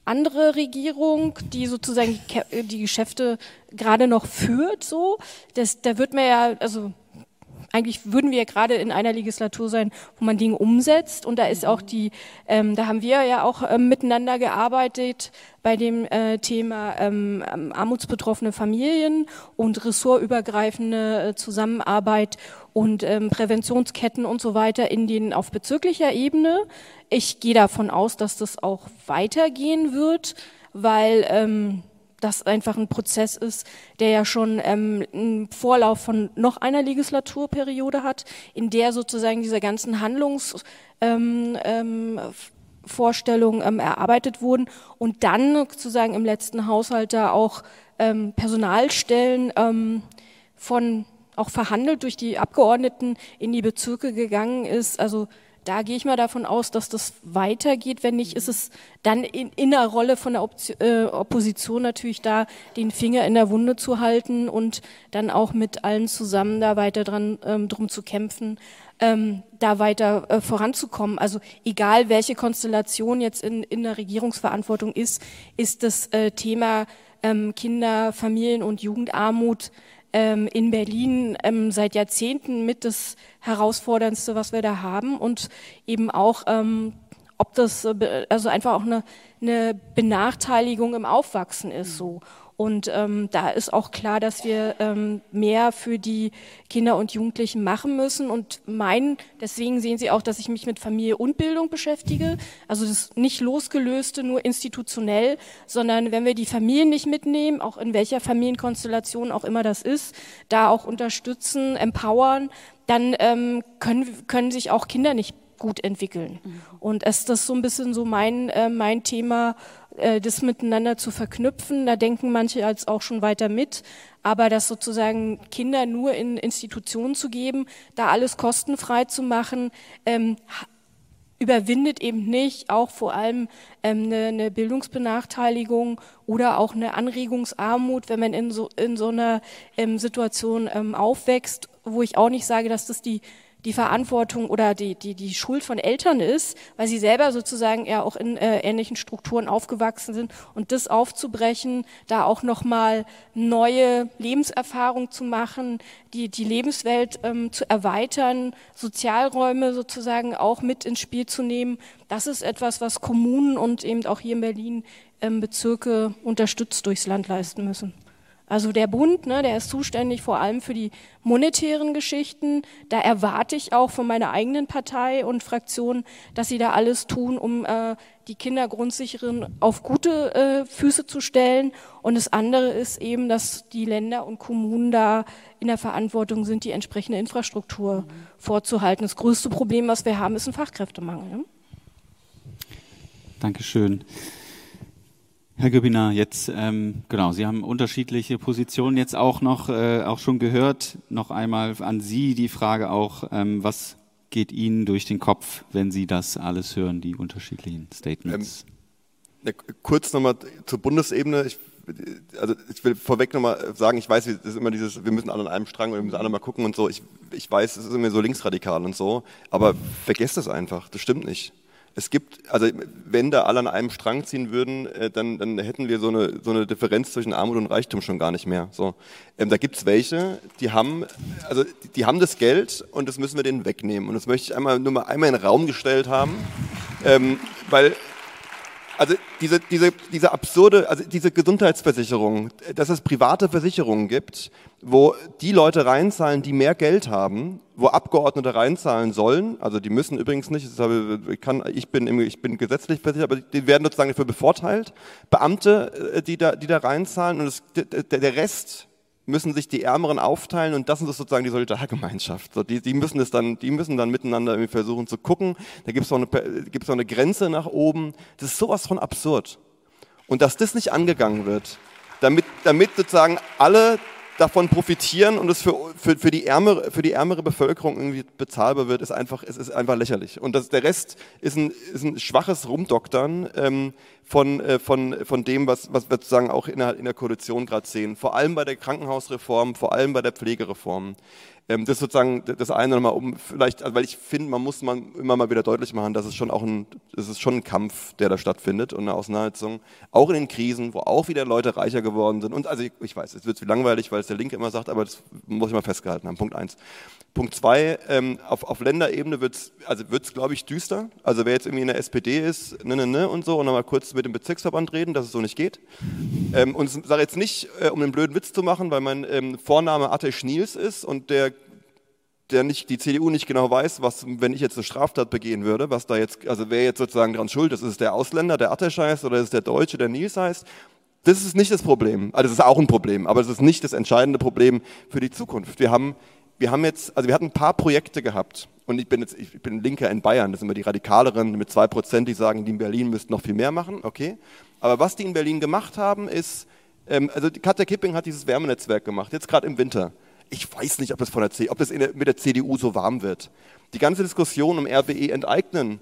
andere Regierung, die sozusagen die Geschäfte gerade noch führt, so. Da wird man ja, also eigentlich würden wir ja gerade in einer Legislatur sein, wo man Dinge umsetzt, und da ist auch da haben wir ja auch miteinander gearbeitet bei dem Thema armutsbetroffene Familien und ressortübergreifende Zusammenarbeit und Präventionsketten und so weiter auf bezirklicher Ebene. Ich gehe davon aus, dass das auch weitergehen wird, weil das einfach ein Prozess ist, der ja schon einen Vorlauf von noch einer Legislaturperiode hat, in der sozusagen diese ganzen Handlungsvorstellungen erarbeitet wurden und dann sozusagen im letzten Haushalt da auch Personalstellen auch verhandelt durch die Abgeordneten in die Bezirke gegangen ist. Also da gehe ich mal davon aus, dass das weitergeht. Wenn nicht, ist es dann in der Rolle von der Opposition natürlich da, den Finger in der Wunde zu halten und dann auch mit allen zusammen da weiter drum zu kämpfen, da weiter voranzukommen. Also egal, welche Konstellation jetzt in der Regierungsverantwortung ist das Thema Kinder-, Familien- und Jugendarmut in Berlin seit Jahrzehnten mit das Herausforderndste, was wir da haben, und eben auch, ob das also einfach auch eine Benachteiligung im Aufwachsen ist, so. Und da ist auch klar, dass wir mehr für die Kinder und Jugendlichen machen müssen. Und deswegen sehen Sie auch, dass ich mich mit Familie und Bildung beschäftige. Also das nicht losgelöste, nur institutionell, sondern wenn wir die Familien nicht mitnehmen, auch in welcher Familienkonstellation auch immer das ist, da auch unterstützen, empowern, dann können sich auch Kinder nicht gut entwickeln. Und ist das so ein bisschen so mein Thema, das miteinander zu verknüpfen. Da denken manche jetzt auch schon weiter mit, aber das sozusagen Kinder nur in Institutionen zu geben, da alles kostenfrei zu machen, überwindet eben nicht auch vor allem eine Bildungsbenachteiligung oder auch eine Anregungsarmut, wenn man in so einer Situation aufwächst, wo ich auch nicht sage, dass das die Verantwortung oder die Schuld von Eltern ist, weil sie selber sozusagen ja auch in ähnlichen Strukturen aufgewachsen sind, und das aufzubrechen, da auch nochmal neue Lebenserfahrung zu machen, die Lebenswelt zu erweitern, Sozialräume sozusagen auch mit ins Spiel zu nehmen, das ist etwas, was Kommunen und eben auch hier in Berlin Bezirke unterstützt durchs Land leisten müssen. Also der Bund, der ist zuständig vor allem für die monetären Geschichten. Da erwarte ich auch von meiner eigenen Partei und Fraktion, dass sie da alles tun, um die Kindergrundsicherung auf gute Füße zu stellen. Und das andere ist eben, dass die Länder und Kommunen da in der Verantwortung sind, die entsprechende Infrastruktur vorzuhalten. Das größte Problem, was wir haben, ist ein Fachkräftemangel. Ne? Dankeschön. Herr Gübinar, jetzt, genau, Sie haben unterschiedliche Positionen jetzt auch schon gehört. Noch einmal an Sie die Frage auch, was geht Ihnen durch den Kopf, wenn Sie das alles hören, die unterschiedlichen Statements? Kurz nochmal zur Bundesebene. Ich will vorweg nochmal sagen, ich weiß, das ist immer wir müssen alle an einem Strang und wir müssen alle mal gucken und so. Ich weiß, es ist immer so linksradikal und so, aber vergesst das einfach, das stimmt nicht. Es gibt, also wenn da alle an einem Strang ziehen würden, dann hätten wir so eine Differenz zwischen Armut und Reichtum schon gar nicht mehr. So, da gibt's welche, die haben das Geld und das müssen wir denen wegnehmen. Und das möchte ich einmal in den Raum gestellt haben, weil also diese absurde, also diese Gesundheitsversicherung, dass es private Versicherungen gibt, wo die Leute reinzahlen, die mehr Geld haben, wo Abgeordnete reinzahlen sollen, also die müssen übrigens nicht, ich bin gesetzlich versichert, aber die werden sozusagen dafür bevorteilt, Beamte, die da reinzahlen, und der Rest müssen sich die Ärmeren aufteilen, und das ist sozusagen die Solidargemeinschaft. So, die müssen dann miteinander irgendwie versuchen zu gucken. Da gibt's auch eine Grenze nach oben. Das ist sowas von absurd. Und dass das nicht angegangen wird, damit sozusagen alle davon profitieren und es für die ärmere Bevölkerung irgendwie bezahlbar wird, ist einfach lächerlich. Und der Rest ist ein schwaches Rumdoktern von dem, was wir sozusagen auch in der Koalition gerade sehen. Vor allem bei der Krankenhausreform, vor allem bei der Pflegereform. Das ist sozusagen das eine nochmal, weil ich finde, man muss immer mal wieder deutlich machen, dass es schon ein Kampf, der da stattfindet und eine Auseinandersetzung, auch in den Krisen, wo auch wieder Leute reicher geworden sind. Und also ich weiß, es wird zu langweilig, weil es der Linke immer sagt, aber das muss ich mal festgehalten haben. Punkt 1. Punkt 2, auf Länderebene wird's, glaube ich, düster. Also wer jetzt irgendwie in der SPD ist, und so, und dann mal kurz mit dem Bezirksverband reden, dass es so nicht geht. Und ich sage jetzt nicht, um einen blöden Witz zu machen, weil mein Vorname Atte Schniels ist und die CDU nicht genau weiß, was, wenn ich jetzt eine Straftat begehen würde, was da jetzt, also wer jetzt sozusagen dran schuld ist. Ist es der Ausländer, der Atte heißt, oder ist es der Deutsche, der Nils heißt? Das ist nicht das Problem. Also das ist auch ein Problem, aber es ist nicht das entscheidende Problem für die Zukunft. Wir hatten ein paar Projekte gehabt und ich bin Linker in Bayern, das sind immer die Radikaleren mit 2%, die sagen, die in Berlin müssten noch viel mehr machen, okay. Aber was die in Berlin gemacht haben ist, also Katja Kipping hat dieses Wärmenetzwerk gemacht, jetzt gerade im Winter. Ich weiß nicht, ob das mit der CDU so warm wird. Die ganze Diskussion um RWE enteignen,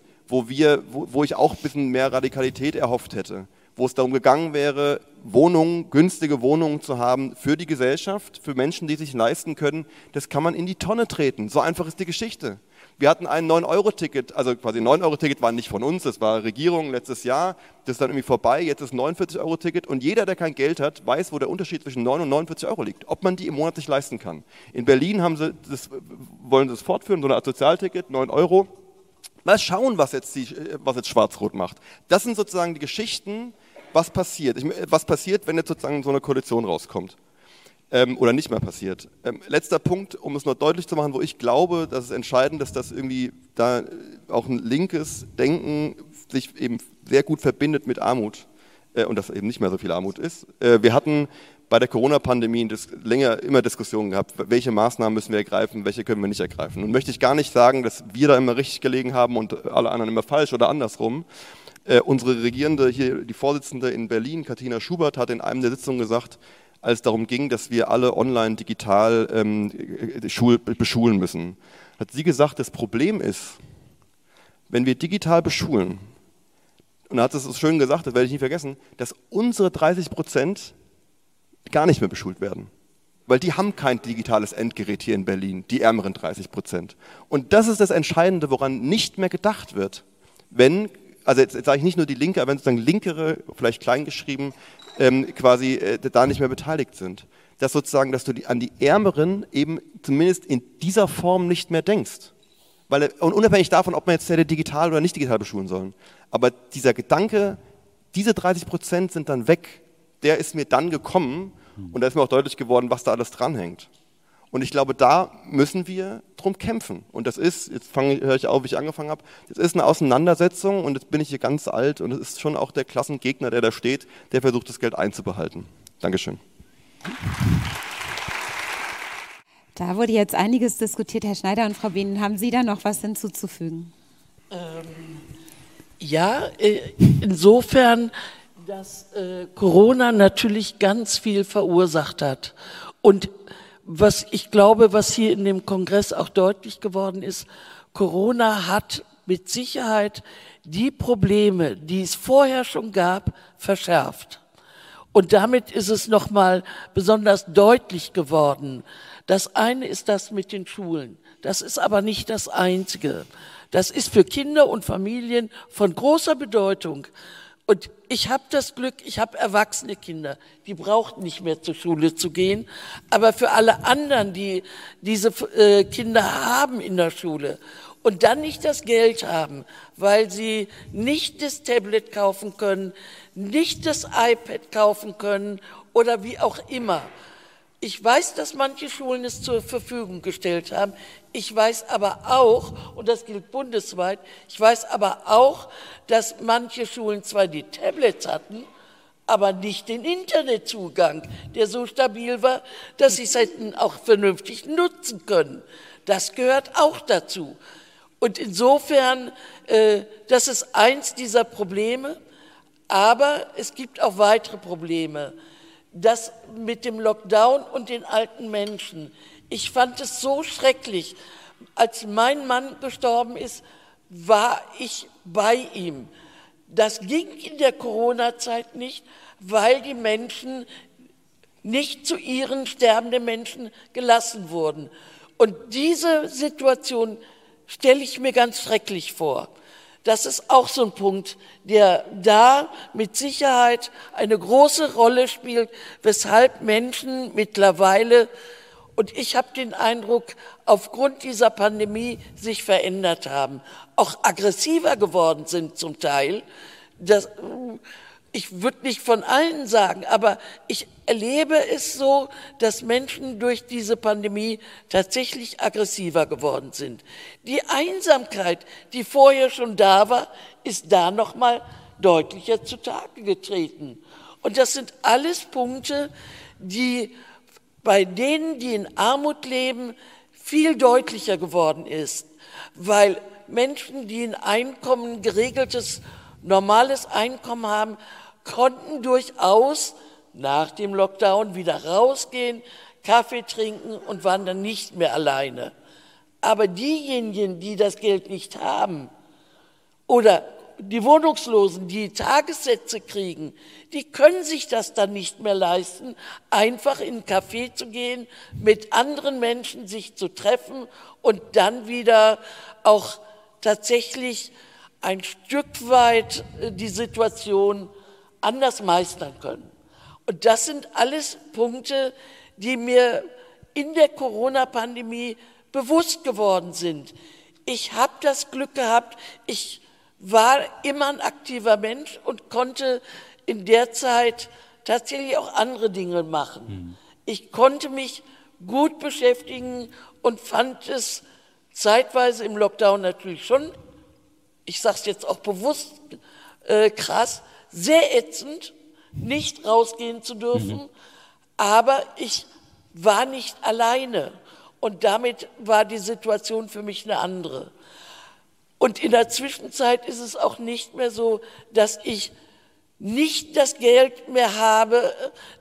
wo ich auch ein bisschen mehr Radikalität erhofft hätte, wo es darum gegangen wäre, günstige Wohnungen zu haben für die Gesellschaft, für Menschen, die sich leisten können, das kann man in die Tonne treten. So einfach ist die Geschichte. Wir hatten ein 9-Euro-Ticket, also quasi 9-Euro-Ticket war nicht von uns, das war Regierung letztes Jahr, das ist dann irgendwie vorbei, jetzt ist 49-Euro-Ticket und jeder, der kein Geld hat, weiß, wo der Unterschied zwischen 9 und 49 Euro liegt, ob man die im Monat sich leisten kann. In Berlin wollen sie das fortführen, so eine Art Sozialticket, 9 Euro. Mal schauen, was jetzt Schwarz-Rot macht. Das sind sozusagen die Geschichten, was passiert, wenn jetzt sozusagen so eine Koalition rauskommt. Oder nicht mehr passiert. Letzter Punkt, um es noch deutlich zu machen, wo ich glaube, dass es entscheidend ist, dass irgendwie da auch ein linkes Denken sich eben sehr gut verbindet mit Armut und dass eben nicht mehr so viel Armut ist. Wir hatten bei der Corona-Pandemie länger immer Diskussionen gehabt, welche Maßnahmen müssen wir ergreifen, welche können wir nicht ergreifen. Und möchte ich gar nicht sagen, dass wir da immer richtig gelegen haben und alle anderen immer falsch oder andersrum. Unsere Regierende hier, die Vorsitzende in Berlin, Katina Schubert, hat in einem der Sitzungen gesagt, als es darum ging, dass wir alle online digital beschulen müssen, hat sie gesagt, das Problem ist, wenn wir digital beschulen, und da hat es so schön gesagt, das werde ich nie vergessen, dass unsere 30% gar nicht mehr beschult werden. Weil die haben kein digitales Endgerät hier in Berlin, die ärmeren 30%. Und das ist das Entscheidende, woran nicht mehr gedacht wird, also jetzt sage ich nicht nur die Linke, aber wenn sozusagen Linkere, vielleicht kleingeschrieben, quasi da nicht mehr beteiligt sind. Dass sozusagen, dass du an die Ärmeren eben zumindest in dieser Form nicht mehr denkst. Und unabhängig davon, ob man jetzt hätte digital oder nicht digital beschulen sollen. Aber dieser Gedanke, diese 30% sind dann weg, der ist mir dann gekommen und da ist mir auch deutlich geworden, was da alles dranhängt. Und ich glaube, da müssen wir drum kämpfen. Und das ist, höre ich auf, wie ich angefangen habe, das ist eine Auseinandersetzung und jetzt bin ich hier ganz alt und es ist schon auch der Klassengegner, der da steht, der versucht, das Geld einzubehalten. Dankeschön. Da wurde jetzt einiges diskutiert. Herr Schneider und Frau Behn, haben Sie da noch was hinzuzufügen? Ja, insofern, dass Corona natürlich ganz viel verursacht hat. Und was ich glaube, was hier in dem Kongress auch deutlich geworden ist, Corona hat mit Sicherheit die Probleme, die es vorher schon gab, verschärft. Und damit ist es nochmal besonders deutlich geworden. Das eine ist das mit den Schulen. Das ist aber nicht das Einzige. Das ist für Kinder und Familien von großer Bedeutung. Und ich habe das Glück, ich habe erwachsene Kinder, die brauchten nicht mehr zur Schule zu gehen. Aber für alle anderen, die diese Kinder haben in der Schule und dann nicht das Geld haben, weil sie nicht das Tablet kaufen können, nicht das iPad kaufen können oder wie auch immer. Ich weiß, dass manche Schulen es zur Verfügung gestellt haben. Ich weiß aber auch, und das gilt bundesweit, ich weiß aber auch, dass manche Schulen zwar die Tablets hatten, aber nicht den Internetzugang, der so stabil war, dass sie es hätten auch vernünftig nutzen können. Das gehört auch dazu. Und insofern, das ist eins dieser Probleme, aber es gibt auch weitere Probleme. Das mit dem Lockdown und den alten Menschen. Ich fand es so schrecklich. Als mein Mann gestorben ist, war ich bei ihm. Das ging in der Corona-Zeit nicht, weil die Menschen nicht zu ihren sterbenden Menschen gelassen wurden. Und diese Situation stelle ich mir ganz schrecklich vor. Das ist auch so ein Punkt, der da mit Sicherheit eine große Rolle spielt, weshalb Menschen mittlerweile, und ich habe den Eindruck, aufgrund dieser Pandemie sich verändert haben, auch aggressiver geworden sind zum Teil. Ich würde nicht von allen sagen, aber ich erlebe es so, dass Menschen durch diese Pandemie tatsächlich aggressiver geworden sind. Die Einsamkeit, die vorher schon da war, ist da noch mal deutlicher zutage getreten. Und das sind alles Punkte, die bei denen, die in Armut leben, viel deutlicher geworden ist, weil Menschen, die ein Einkommen, geregeltes, normales Einkommen haben, konnten durchaus nach dem Lockdown wieder rausgehen, Kaffee trinken und waren dann nicht mehr alleine. Aber diejenigen, die das Geld nicht haben oder die Wohnungslosen, die Tagessätze kriegen, die können sich das dann nicht mehr leisten, einfach in ein Café zu gehen, mit anderen Menschen sich zu treffen und dann wieder auch tatsächlich ein Stück weit die Situation anders meistern können. Und das sind alles Punkte, die mir in der Corona-Pandemie bewusst geworden sind. Ich habe das Glück gehabt, ich war immer ein aktiver Mensch und konnte in der Zeit tatsächlich auch andere Dinge machen. Ich konnte mich gut beschäftigen und fand es zeitweise im Lockdown natürlich schon, ich sage es jetzt auch bewusst krass, sehr ätzend, nicht rausgehen zu dürfen, aber ich war nicht alleine und damit war die Situation für mich eine andere. Und in der Zwischenzeit ist es auch nicht mehr so, dass ich nicht das Geld mehr habe,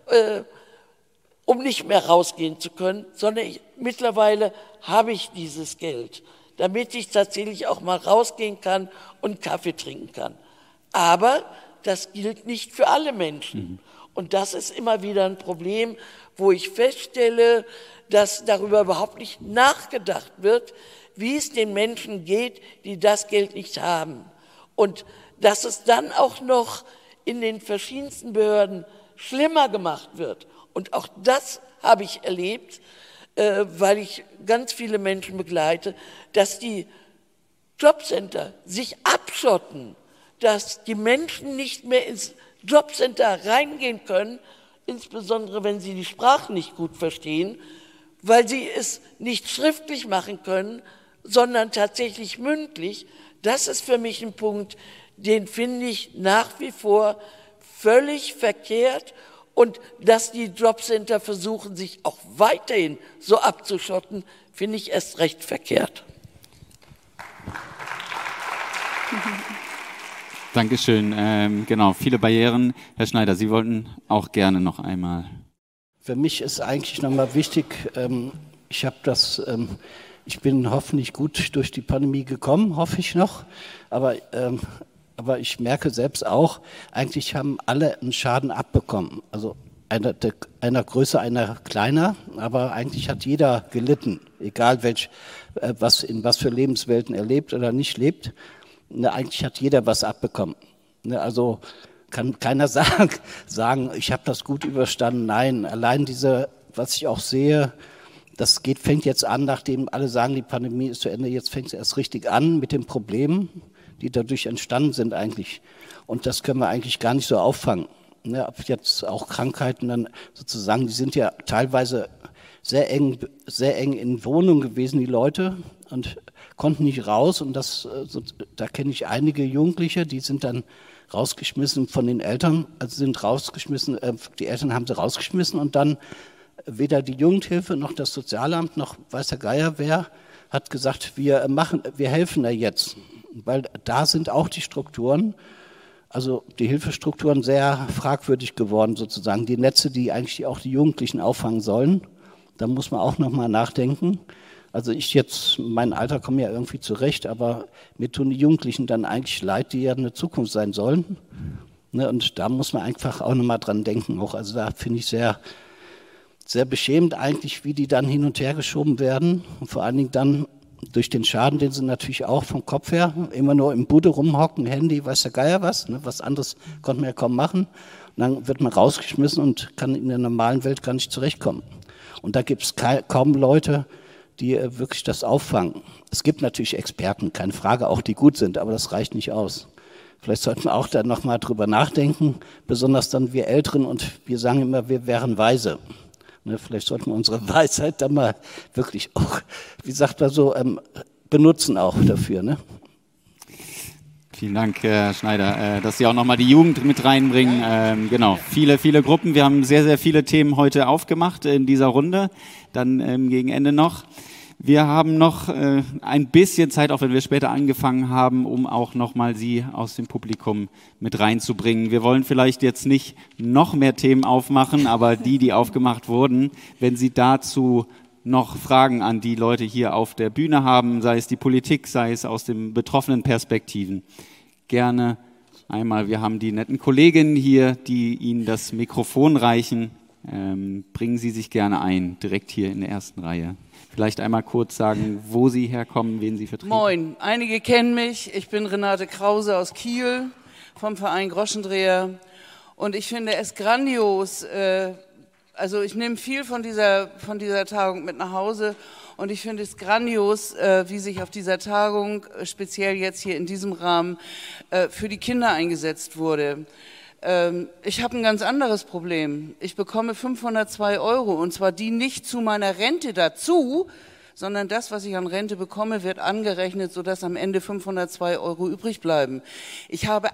um nicht mehr rausgehen zu können, sondern mittlerweile habe ich dieses Geld, damit ich tatsächlich auch mal rausgehen kann und Kaffee trinken kann. Aber das gilt nicht für alle Menschen. Und das ist immer wieder ein Problem, wo ich feststelle, dass darüber überhaupt nicht nachgedacht wird, wie es den Menschen geht, die das Geld nicht haben. Und dass es dann auch noch in den verschiedensten Behörden schlimmer gemacht wird. Und auch das habe ich erlebt, weil ich ganz viele Menschen begleite, dass die Jobcenter sich abschotten, dass die Menschen nicht mehr ins Jobcenter reingehen können, insbesondere wenn sie die Sprache nicht gut verstehen, weil sie es nicht schriftlich machen können, sondern tatsächlich mündlich. Das ist für mich ein Punkt, den finde ich nach wie vor völlig verkehrt. Und dass die Jobcenter versuchen, sich auch weiterhin so abzuschotten, finde ich erst recht verkehrt. Dankeschön. Genau, viele Barrieren. Herr Schneider, Sie wollten auch gerne noch einmal. Für mich ist eigentlich nochmal wichtig, ich bin hoffentlich gut durch die Pandemie gekommen, hoffe ich noch, aber ich merke selbst auch, eigentlich haben alle einen Schaden abbekommen. Also einer größer, einer kleiner, aber eigentlich hat jeder gelitten, egal in was für Lebenswelten er lebt oder nicht lebt. Eigentlich hat jeder was abbekommen. Also kann keiner sagen, ich habe das gut überstanden. Nein, allein was ich auch sehe, fängt jetzt an, nachdem alle sagen, die Pandemie ist zu Ende, jetzt fängt es erst richtig an mit den Problemen, die dadurch entstanden sind eigentlich. Und das können wir eigentlich gar nicht so auffangen. Ob jetzt auch Krankheiten dann sozusagen, die sind ja teilweise sehr eng in Wohnungen gewesen, die Leute, und konnten nicht raus. Und da kenne ich einige Jugendliche, die sind dann rausgeschmissen von den Eltern, die Eltern haben sie rausgeschmissen und dann weder die Jugendhilfe noch das Sozialamt noch weiß der Geier wer hat gesagt, wir helfen da jetzt. Weil da sind auch die Strukturen, also die Hilfestrukturen sehr fragwürdig geworden sozusagen. Die Netze, die eigentlich auch die Jugendlichen auffangen sollen, da muss man auch nochmal nachdenken. Also ich jetzt, mein Alter komme ja irgendwie zurecht, aber mir tun die Jugendlichen dann eigentlich leid, die ja eine Zukunft sein sollen. Ne, und da muss man einfach auch nochmal dran denken. Auch, also da finde ich sehr, sehr beschämend eigentlich, wie die dann hin und her geschoben werden. Und vor allen Dingen dann durch den Schaden, den sie natürlich auch vom Kopf her immer nur im Bude rumhocken, Handy, weiß der Geier was. Ne, was anderes konnte man ja kaum machen. Und dann wird man rausgeschmissen und kann in der normalen Welt gar nicht zurechtkommen. Und da gibt es kaum Leute, die wirklich das auffangen. Es gibt natürlich Experten, keine Frage, auch die gut sind, aber das reicht nicht aus. Vielleicht sollten wir auch da nochmal drüber nachdenken, besonders dann wir Älteren, und wir sagen immer, wir wären weise. Ne, vielleicht sollten wir unsere Weisheit dann mal wirklich auch, wie sagt man so, benutzen auch dafür. Ne? Vielen Dank, Herr Schneider, dass Sie auch nochmal die Jugend mit reinbringen. Genau, viele Gruppen. Wir haben sehr, sehr viele Themen heute aufgemacht in dieser Runde, dann gegen Ende noch. Wir haben noch ein bisschen Zeit, auch wenn wir später angefangen haben, um auch nochmal Sie aus dem Publikum mit reinzubringen. Wir wollen vielleicht jetzt nicht noch mehr Themen aufmachen, aber die aufgemacht wurden, wenn Sie dazu noch Fragen an die Leute hier auf der Bühne haben, sei es die Politik, sei es aus den betroffenen Perspektiven, gerne einmal. Wir haben die netten Kolleginnen hier, die Ihnen das Mikrofon reichen. Bringen Sie sich gerne ein, direkt hier in der ersten Reihe. Vielleicht einmal kurz sagen, wo Sie herkommen, wen Sie vertreten. Moin, einige kennen mich. Ich bin Renate Krause aus Kiel vom Verein Groschendreher. Und ich finde es grandios, also ich nehme viel von dieser Tagung mit nach Hause und ich finde es grandios, wie sich auf dieser Tagung, speziell jetzt hier in diesem Rahmen, für die Kinder eingesetzt wurde. Ich habe ein ganz anderes Problem. Ich bekomme 502 € und zwar die nicht zu meiner Rente dazu, sondern das, was ich an Rente bekomme, wird angerechnet, sodass am Ende 502 € übrig bleiben. Ich habe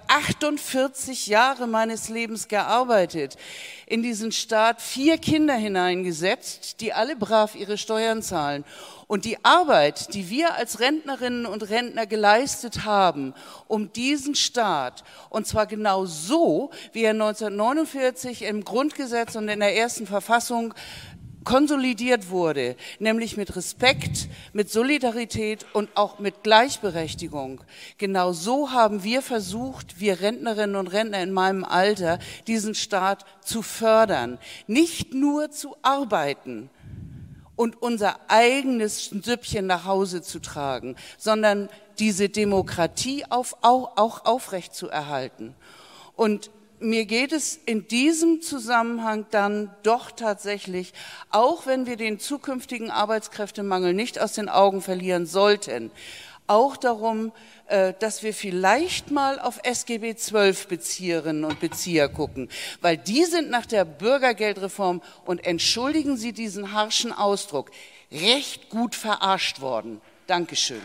48 Jahre meines Lebens gearbeitet, in diesen Staat 4 Kinder hineingesetzt, die alle brav ihre Steuern zahlen. Und die Arbeit, die wir als Rentnerinnen und Rentner geleistet haben, um diesen Staat, und zwar genau so, wie er 1949 im Grundgesetz und in der ersten Verfassung konsolidiert wurde, nämlich mit Respekt, mit Solidarität und auch mit Gleichberechtigung. Genau so haben wir versucht, wir Rentnerinnen und Rentner in meinem Alter, diesen Staat zu fördern. Nicht nur zu arbeiten und unser eigenes Süppchen nach Hause zu tragen, sondern diese Demokratie auch aufrecht zu erhalten. Und mir geht es in diesem Zusammenhang dann doch tatsächlich, auch wenn wir den zukünftigen Arbeitskräftemangel nicht aus den Augen verlieren sollten, auch darum, dass wir vielleicht mal auf SGB XII Bezieherinnen und Bezieher gucken, weil die sind nach der Bürgergeldreform, und entschuldigen Sie diesen harschen Ausdruck, recht gut verarscht worden. Dankeschön.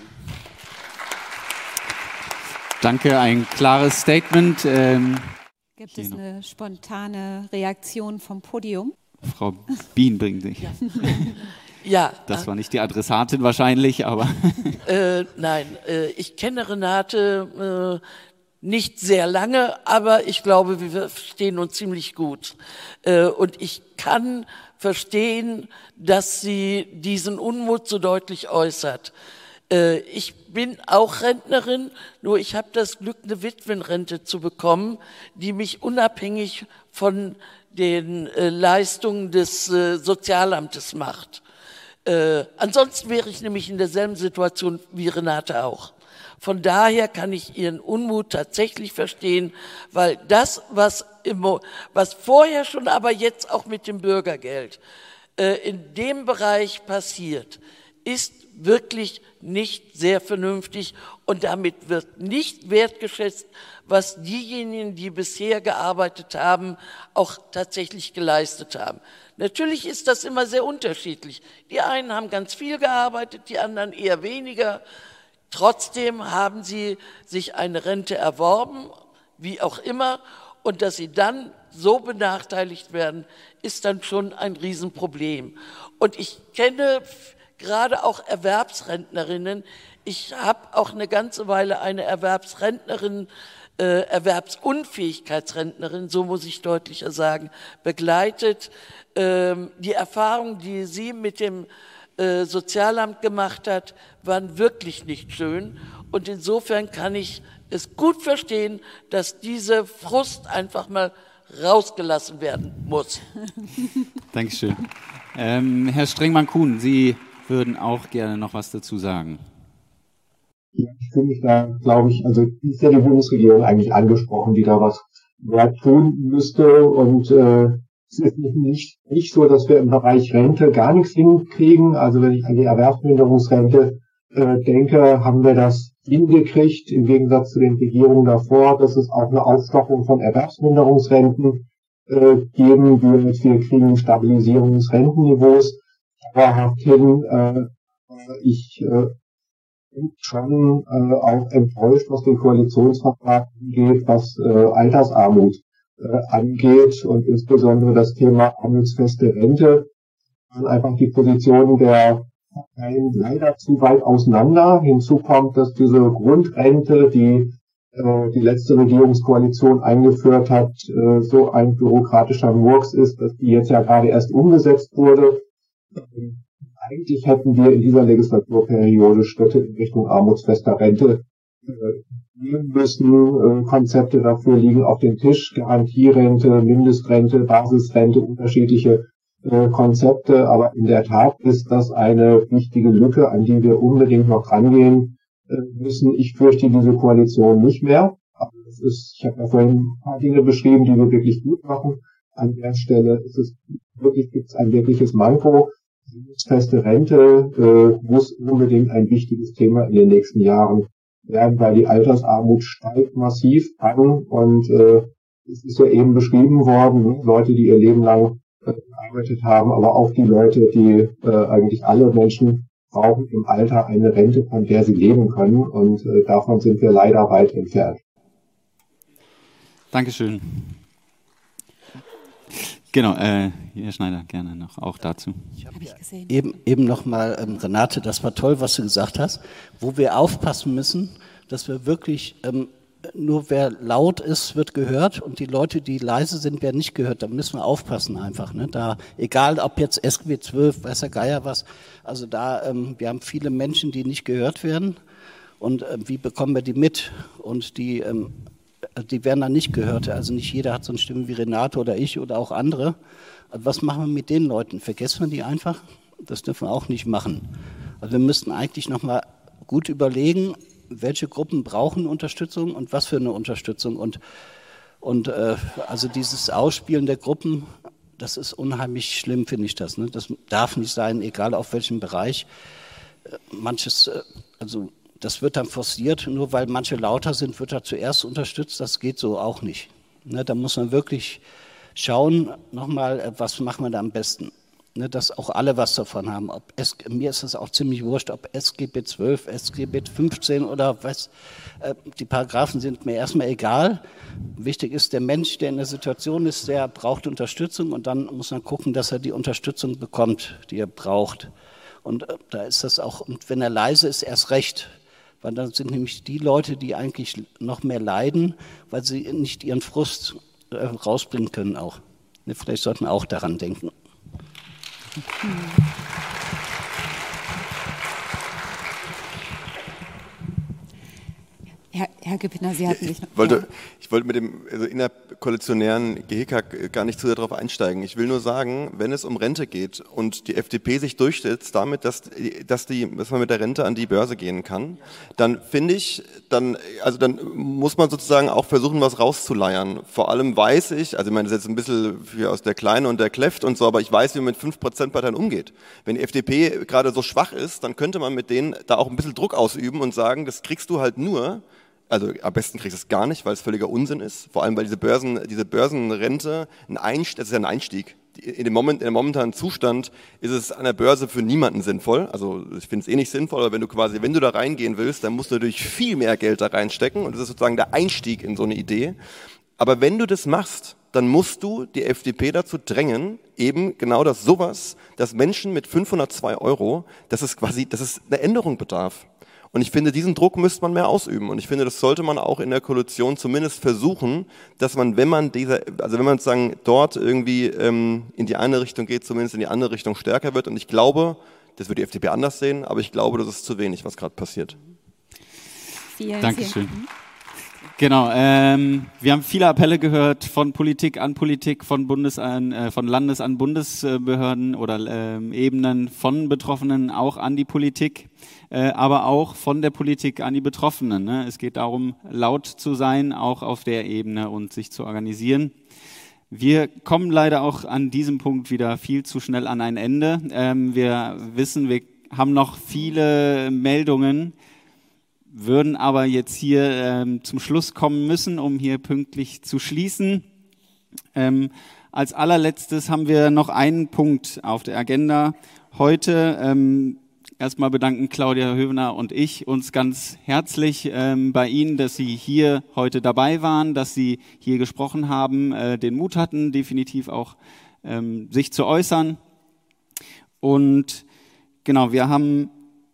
Danke, ein klares Statement. Gibt es eine spontane Reaktion vom Podium? Frau Bien bringt sich. Ja. Das war nicht die Adressatin wahrscheinlich, aber... Nein, ich kenne Renate nicht sehr lange, aber ich glaube, wir verstehen uns ziemlich gut. Und ich kann verstehen, dass sie diesen Unmut so deutlich äußert. Ich bin auch Rentnerin, nur ich habe das Glück, eine Witwenrente zu bekommen, die mich unabhängig von den Leistungen des Sozialamtes macht. Ansonsten wäre ich nämlich in derselben Situation wie Renate auch. Von daher kann ich ihren Unmut tatsächlich verstehen, weil das, was vorher schon, aber jetzt auch mit dem Bürgergeld in dem Bereich passiert, ist wirklich nicht sehr vernünftig, und damit wird nicht wertgeschätzt, was diejenigen, die bisher gearbeitet haben, auch tatsächlich geleistet haben. Natürlich ist das immer sehr unterschiedlich. Die einen haben ganz viel gearbeitet, die anderen eher weniger. Trotzdem haben sie sich eine Rente erworben, wie auch immer, und dass sie dann so benachteiligt werden, ist dann schon ein Riesenproblem. Und ich kenne gerade auch Erwerbsrentnerinnen. Ich habe auch eine ganze Weile eine Erwerbsrentnerin, Erwerbsunfähigkeitsrentnerin, so muss ich deutlicher sagen, begleitet. Die Erfahrung, die sie mit dem Sozialamt gemacht hat, waren wirklich nicht schön. Und insofern kann ich es gut verstehen, dass diese Frust einfach mal rausgelassen werden muss. Dankeschön. Herr Strengmann-Kuhn, Sie würden auch gerne noch was dazu sagen. Ja, ich fühle mich da, glaube ich, also ist ja die Bundesregierung eigentlich angesprochen, die da was mehr tun müsste. Und es ist nicht so, dass wir im Bereich Rente gar nichts hinkriegen. Also wenn ich an die Erwerbsminderungsrente denke, haben wir das hingekriegt, im Gegensatz zu den Regierungen davor, dass es auch eine Aufstockung von Erwerbsminderungsrenten geben wird. Wir kriegen Stabilisierung des Rentenniveaus dauerhaft hin. Ich bin schon auch enttäuscht, was den Koalitionsvertrag angeht, was Altersarmut angeht und insbesondere das Thema armutsfeste Rente. Einfach die Positionen der Parteien leider zu weit auseinander. Hinzu kommt, dass diese Grundrente, die die letzte Regierungskoalition eingeführt hat, so ein bürokratischer Murks ist, dass die jetzt ja gerade erst umgesetzt wurde. Eigentlich hätten wir in dieser Legislaturperiode Schritte in Richtung armutsfester Rente gehen müssen. Konzepte dafür liegen auf dem Tisch. Garantierente, Mindestrente, Basisrente, unterschiedliche Konzepte. Aber in der Tat ist das eine wichtige Lücke, an die wir unbedingt noch rangehen müssen. Ich fürchte diese Koalition nicht mehr. Aber ich habe ja vorhin ein paar Dinge beschrieben, die wir wirklich gut machen. An der Stelle gibt es ein wirkliches Manko. Feste Rente muss unbedingt ein wichtiges Thema in den nächsten Jahren werden, weil die Altersarmut steigt massiv an und es ist ja eben beschrieben worden, Leute, die ihr Leben lang gearbeitet haben, aber auch die Leute, die eigentlich alle Menschen brauchen im Alter eine Rente, von der sie leben können und davon sind wir leider weit entfernt. Dankeschön. Genau, Herr Schneider, gerne noch auch dazu. Ich habe eben noch mal, Renate, das war toll, was du gesagt hast, wo wir aufpassen müssen, dass wir wirklich, nur wer laut ist, wird gehört und die Leute, die leise sind, werden nicht gehört. Da müssen wir aufpassen einfach. Ne? Da, egal ob jetzt SGB 12, weiß der Geier was, also da, wir haben viele Menschen, die nicht gehört werden und wie bekommen wir die mit? Und die werden dann nicht gehört. Also nicht jeder hat so eine Stimme wie Renate oder ich oder auch andere. Also was machen wir mit den Leuten? Vergessen wir die einfach? Das dürfen wir auch nicht machen. Also wir müssten eigentlich nochmal gut überlegen, welche Gruppen brauchen Unterstützung und was für eine Unterstützung. Und also dieses Ausspielen der Gruppen, das ist unheimlich schlimm, finde ich das. Ne? Das darf nicht sein, egal auf welchem Bereich. Manches, also das wird dann forciert, nur weil manche lauter sind, wird er zuerst unterstützt. Das geht so auch nicht. Ne, da muss man wirklich schauen, nochmal, was machen wir da am besten. Ne, dass auch alle was davon haben. Mir ist es auch ziemlich wurscht, ob SGB 12, SGB 15 oder was. Die Paragraphen sind mir erstmal egal. Wichtig ist, der Mensch, der in der Situation ist, der braucht Unterstützung und dann muss man gucken, dass er die Unterstützung bekommt, die er braucht. Und da ist das auch, und wenn er leise ist, erst recht. Weil dann sind nämlich die Leute, die eigentlich noch mehr leiden, weil sie nicht ihren Frust rausbringen können auch. Vielleicht sollten wir auch daran denken. Herr Gebiner, Sie hatten mich noch... Ich wollte mit dem innerkoalitionären Gehickhack gar nicht zu sehr darauf einsteigen. Ich will nur sagen, wenn es um Rente geht und die FDP sich durchsetzt damit, dass man mit der Rente an die Börse gehen kann, dann finde ich, dann muss man sozusagen auch versuchen, was rauszuleiern. Vor allem weiß ich, also ich meine, das ist jetzt ein bisschen aus der Kleine und der Kleft und so, aber ich weiß, wie man mit 5%-Parteien umgeht. Wenn die FDP gerade so schwach ist, dann könnte man mit denen da auch ein bisschen Druck ausüben und sagen, das kriegst du halt nur, also am besten kriegst du es gar nicht, weil es völliger Unsinn ist. Vor allem, weil diese Börsenrente, das ist ja ein Einstieg. In dem momentanen Zustand ist es an der Börse für niemanden sinnvoll. Also ich finde es eh nicht sinnvoll, aber wenn du da reingehen willst, dann musst du natürlich viel mehr Geld da reinstecken und das ist sozusagen der Einstieg in so eine Idee. Aber wenn du das machst, dann musst du die FDP dazu drängen, eben genau sowas, dass Menschen mit 502 €, dass es eine Änderung bedarf. Und ich finde, diesen Druck müsste man mehr ausüben. Und ich finde, das sollte man auch in der Koalition zumindest versuchen, dass man, wenn man sozusagen dort irgendwie in die eine Richtung geht, zumindest in die andere Richtung stärker wird. Und ich glaube, Das wird die FDP anders sehen, aber ich glaube, das ist zu wenig, was gerade passiert. Dankeschön. Genau, wir haben viele Appelle gehört von Politik an Politik, von Landes- an Bundesbehörden oder Ebenen, von Betroffenen auch an die Politik, aber auch von der Politik an die Betroffenen. Ne? Es geht darum, laut zu sein, auch auf der Ebene und sich zu organisieren. Wir kommen leider auch an diesem Punkt wieder viel zu schnell an ein Ende. Wir wissen, wir haben noch viele Meldungen, würden aber jetzt hier zum Schluss kommen müssen, um hier pünktlich zu schließen. Als allerletztes haben wir noch einen Punkt auf der Agenda heute. Erstmal bedanken Claudia Hövener und ich uns ganz herzlich bei Ihnen, dass Sie hier heute dabei waren, dass Sie hier gesprochen haben, den Mut hatten, definitiv auch sich zu äußern. Und genau, wir haben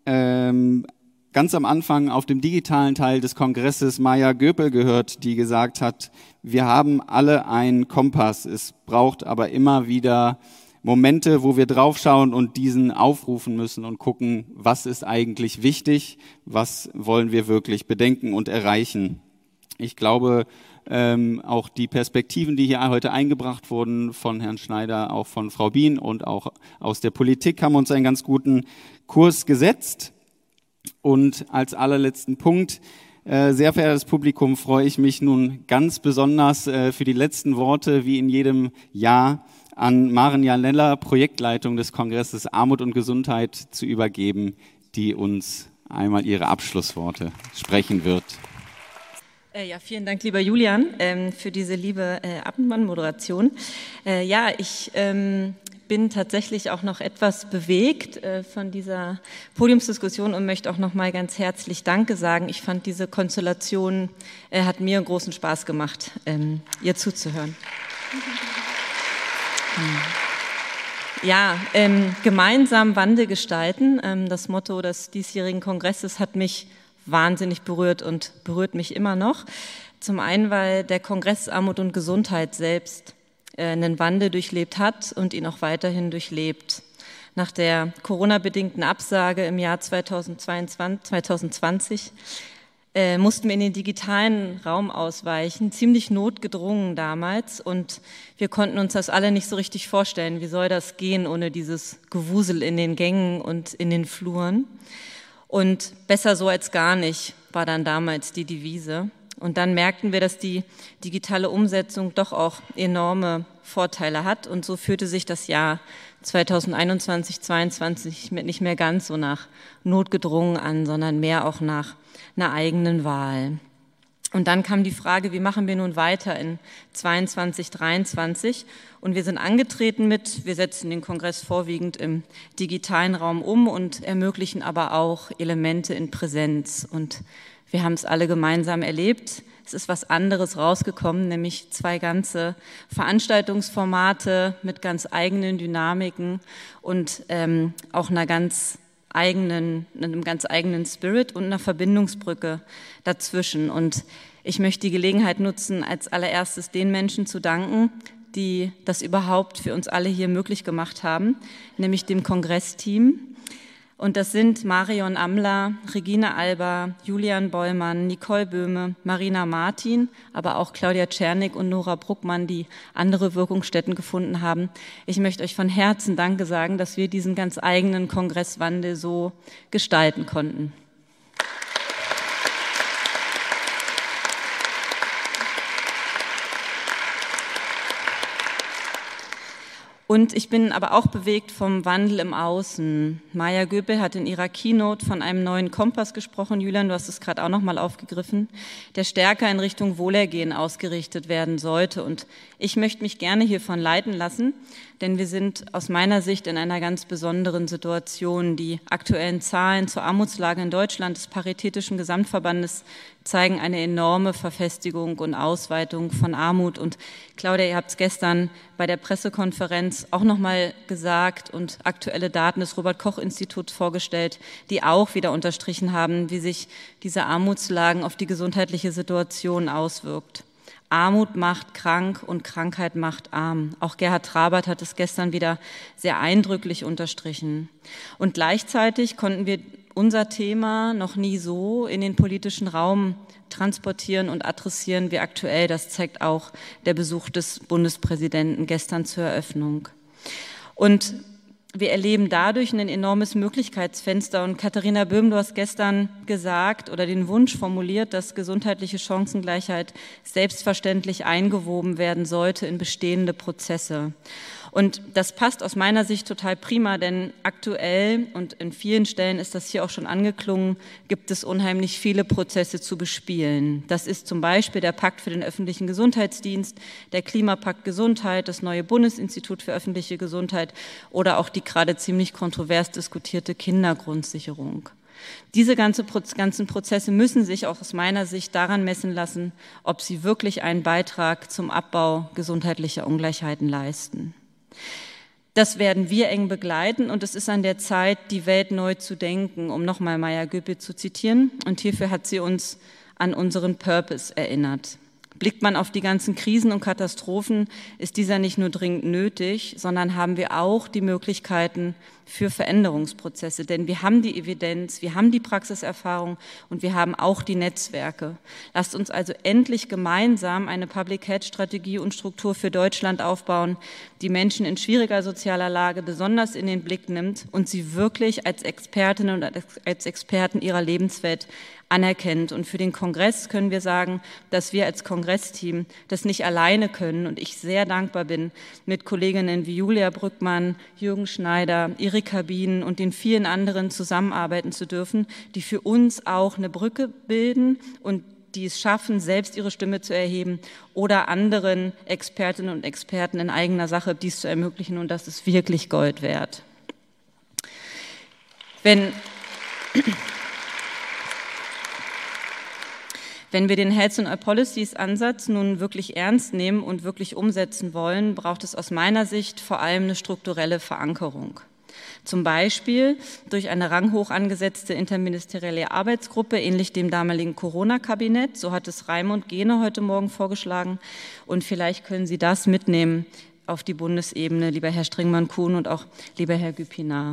ganz am Anfang auf dem digitalen Teil des Kongresses Maya Göpel gehört, die gesagt hat, wir haben alle einen Kompass. Es braucht aber immer wieder Momente, wo wir draufschauen und diesen aufrufen müssen und gucken, was ist eigentlich wichtig, was wollen wir wirklich bedenken und erreichen. Ich glaube, auch die Perspektiven, die hier heute eingebracht wurden von Herrn Schneider, auch von Frau Bien und auch aus der Politik, haben uns einen ganz guten Kurs gesetzt. Und als allerletzten Punkt, sehr verehrtes Publikum, freue ich mich nun ganz besonders für die letzten Worte, wie in jedem Jahr, an Maren Janella, Projektleitung des Kongresses Armut und Gesundheit, zu übergeben, die uns einmal ihre Abschlussworte sprechen wird. Ja, vielen Dank, lieber Julian, für diese liebe Abendmahl-Moderation. Ich bin tatsächlich auch noch etwas bewegt von dieser Podiumsdiskussion und möchte auch noch mal ganz herzlich Danke sagen. Ich fand diese Konstellation hat mir großen Spaß gemacht, ihr zuzuhören. Ja, gemeinsam Wandel gestalten. Das Motto des diesjährigen Kongresses hat mich wahnsinnig berührt und berührt mich immer noch. Zum einen, weil der Kongress Armut und Gesundheit selbst einen Wandel durchlebt hat und ihn auch weiterhin durchlebt. Nach der Corona-bedingten Absage im Jahr 2020 mussten wir in den digitalen Raum ausweichen, ziemlich notgedrungen damals, und wir konnten uns das alle nicht so richtig vorstellen. Wie soll das gehen ohne dieses Gewusel in den Gängen und in den Fluren? Und besser so als gar nicht war dann damals die Devise. Und dann merkten wir, dass die digitale Umsetzung doch auch enorme Vorteile hat. Und so fühlte sich das Jahr 2021, 2022 nicht mehr ganz so nach notgedrungen an, sondern mehr auch nach einer eigenen Wahl. Und dann kam die Frage, wie machen wir nun weiter in 22, 23? Und wir sind angetreten mit, wir setzen den Kongress vorwiegend im digitalen Raum um und ermöglichen aber auch Elemente in Präsenz. Und wir haben es alle gemeinsam erlebt. Es ist was anderes rausgekommen, nämlich 2 ganze Veranstaltungsformate mit ganz eigenen Dynamiken und auch einem ganz eigenen Spirit und einer Verbindungsbrücke dazwischen. Und ich möchte die Gelegenheit nutzen, als allererstes den Menschen zu danken, die das überhaupt für uns alle hier möglich gemacht haben, nämlich dem Kongressteam. Und das sind Marion Amler, Regine Alba, Julian Bollmann, Nicole Böhme, Marina Martin, aber auch Claudia Czernik und Nora Bruckmann, die andere Wirkungsstätten gefunden haben. Ich möchte euch von Herzen Danke sagen, dass wir diesen ganz eigenen Kongresswandel so gestalten konnten. Und ich bin aber auch bewegt vom Wandel im Außen. Maya Göpel hat in ihrer Keynote von einem neuen Kompass gesprochen. Julian, du hast es gerade auch noch mal aufgegriffen, der stärker in Richtung Wohlergehen ausgerichtet werden sollte. Und ich möchte mich gerne hiervon leiten lassen, denn wir sind aus meiner Sicht in einer ganz besonderen Situation. Die aktuellen Zahlen zur Armutslage in Deutschland des Paritätischen Gesamtverbandes zeigen eine enorme Verfestigung und Ausweitung von Armut. Und Claudia, ihr habt es gestern bei der Pressekonferenz auch nochmal gesagt und aktuelle Daten des Robert-Koch-Instituts vorgestellt, die auch wieder unterstrichen haben, wie sich diese Armutslagen auf die gesundheitliche Situation auswirkt. Armut macht krank und Krankheit macht arm. Auch Gerhard Trabert hat es gestern wieder sehr eindrücklich unterstrichen. Und gleichzeitig konnten wir unser Thema noch nie so in den politischen Raum transportieren und adressieren wie aktuell. Das zeigt auch der Besuch des Bundespräsidenten gestern zur Eröffnung. Und wir erleben dadurch ein enormes Möglichkeitsfenster. Und Katharina Böhm, du hast gestern gesagt oder den Wunsch formuliert, dass gesundheitliche Chancengleichheit selbstverständlich eingewoben werden sollte in bestehende Prozesse. Und das passt aus meiner Sicht total prima, denn aktuell, und in vielen Stellen ist das hier auch schon angeklungen, gibt es unheimlich viele Prozesse zu bespielen. Das ist zum Beispiel der Pakt für den öffentlichen Gesundheitsdienst, der Klimapakt Gesundheit, das neue Bundesinstitut für öffentliche Gesundheit oder auch die gerade ziemlich kontrovers diskutierte Kindergrundsicherung. Diese ganzen Prozesse müssen sich auch aus meiner Sicht daran messen lassen, ob sie wirklich einen Beitrag zum Abbau gesundheitlicher Ungleichheiten leisten. Das werden wir eng begleiten und es ist an der Zeit, die Welt neu zu denken, um nochmal Maya Göpel zu zitieren. Und hierfür hat sie uns an unseren Purpose erinnert. Blickt man auf die ganzen Krisen und Katastrophen, ist dieser nicht nur dringend nötig, sondern haben wir auch die Möglichkeiten für Veränderungsprozesse. Denn wir haben die Evidenz, wir haben die Praxiserfahrung und wir haben auch die Netzwerke. Lasst uns also endlich gemeinsam eine Public Health Strategie und Struktur für Deutschland aufbauen, die Menschen in schwieriger sozialer Lage besonders in den Blick nimmt und sie wirklich als Expertinnen und als Experten ihrer Lebenswelt anerkennt. Und für den Kongress können wir sagen, dass wir als Kongressteam das nicht alleine können und ich sehr dankbar bin, mit Kolleginnen wie Julia Brückmann, Jürgen Schneider, Erika Bien und den vielen anderen zusammenarbeiten zu dürfen, die für uns auch eine Brücke bilden und die es schaffen, selbst ihre Stimme zu erheben oder anderen Expertinnen und Experten in eigener Sache dies zu ermöglichen und das ist wirklich Gold wert. Wenn wir den Health and All Policies Ansatz nun wirklich ernst nehmen und wirklich umsetzen wollen, braucht es aus meiner Sicht vor allem eine strukturelle Verankerung. Zum Beispiel durch eine ranghoch angesetzte interministerielle Arbeitsgruppe, ähnlich dem damaligen Corona-Kabinett. So hat es Raimund Gehne heute Morgen vorgeschlagen. Und vielleicht können Sie das mitnehmen auf die Bundesebene, lieber Herr Stringmann-Kuhn und auch lieber Herr Güpinar.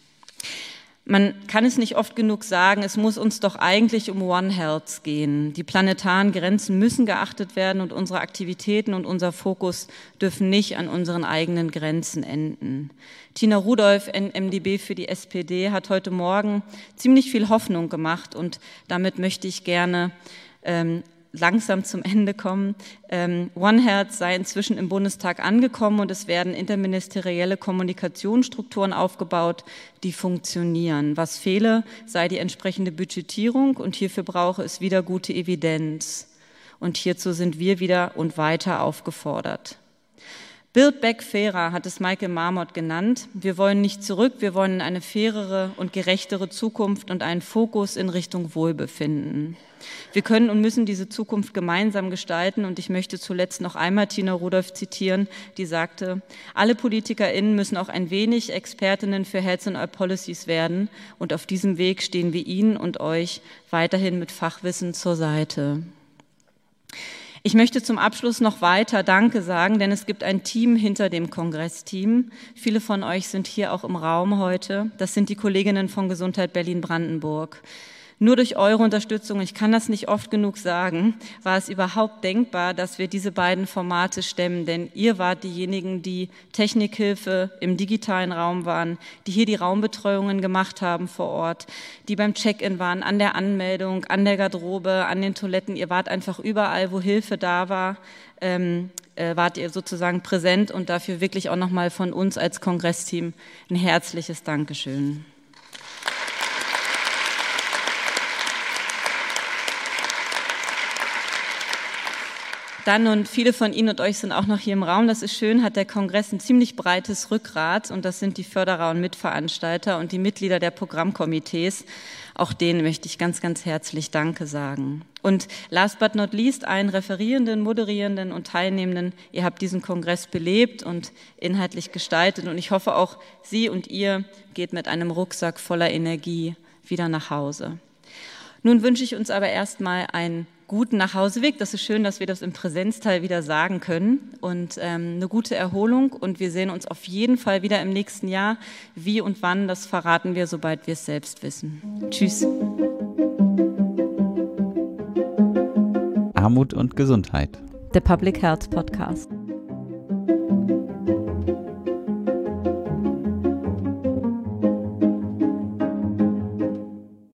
Man kann es nicht oft genug sagen, es muss uns doch eigentlich um One Health gehen. Die planetaren Grenzen müssen geachtet werden und unsere Aktivitäten und unser Fokus dürfen nicht an unseren eigenen Grenzen enden. Tina Rudolph, MdB für die SPD, hat heute Morgen ziemlich viel Hoffnung gemacht und damit möchte ich gerne langsam zum Ende kommen. One Health sei inzwischen im Bundestag angekommen und es werden interministerielle Kommunikationsstrukturen aufgebaut, die funktionieren. Was fehle, sei die entsprechende Budgetierung und hierfür brauche es wieder gute Evidenz. Und hierzu sind wir wieder und weiter aufgefordert. Build Back Fairer hat es Michael Marmot genannt. Wir wollen nicht zurück, wir wollen eine fairere und gerechtere Zukunft und einen Fokus in Richtung Wohlbefinden. Wir können und müssen diese Zukunft gemeinsam gestalten und ich möchte zuletzt noch einmal Tina Rudolph zitieren, die sagte, alle PolitikerInnen müssen auch ein wenig Expertinnen für Health and All Policies werden und auf diesem Weg stehen wir Ihnen und euch weiterhin mit Fachwissen zur Seite. Ich möchte zum Abschluss noch weiter Danke sagen, denn es gibt ein Team hinter dem Kongressteam. Viele von euch sind hier auch im Raum heute. Das sind die Kolleginnen von Gesundheit Berlin-Brandenburg. Nur durch eure Unterstützung, ich kann das nicht oft genug sagen, war es überhaupt denkbar, dass wir diese beiden Formate stemmen, denn ihr wart diejenigen, die Technikhilfe im digitalen Raum waren, die hier die Raumbetreuungen gemacht haben vor Ort, die beim Check-in waren, an der Anmeldung, an der Garderobe, an den Toiletten. Ihr wart einfach überall, wo Hilfe da war, wart ihr sozusagen präsent und dafür wirklich auch nochmal von uns als Kongressteam ein herzliches Dankeschön. Dann, und viele von Ihnen und euch sind auch noch hier im Raum, das ist schön, hat der Kongress ein ziemlich breites Rückgrat und das sind die Förderer und Mitveranstalter und die Mitglieder der Programmkomitees. Auch denen möchte ich ganz, ganz herzlich Danke sagen. Und last but not least allen Referierenden, Moderierenden und Teilnehmenden. Ihr habt diesen Kongress belebt und inhaltlich gestaltet und ich hoffe auch Sie und ihr geht mit einem Rucksack voller Energie wieder nach Hause. Nun wünsche ich uns aber erstmal ein guten Nachhauseweg. Das ist schön, dass wir das im Präsenzteil wieder sagen können. Und eine gute Erholung. Und wir sehen uns auf jeden Fall wieder im nächsten Jahr. Wie und wann, das verraten wir, sobald wir es selbst wissen. Tschüss. Armut und Gesundheit. Der Public Health Podcast.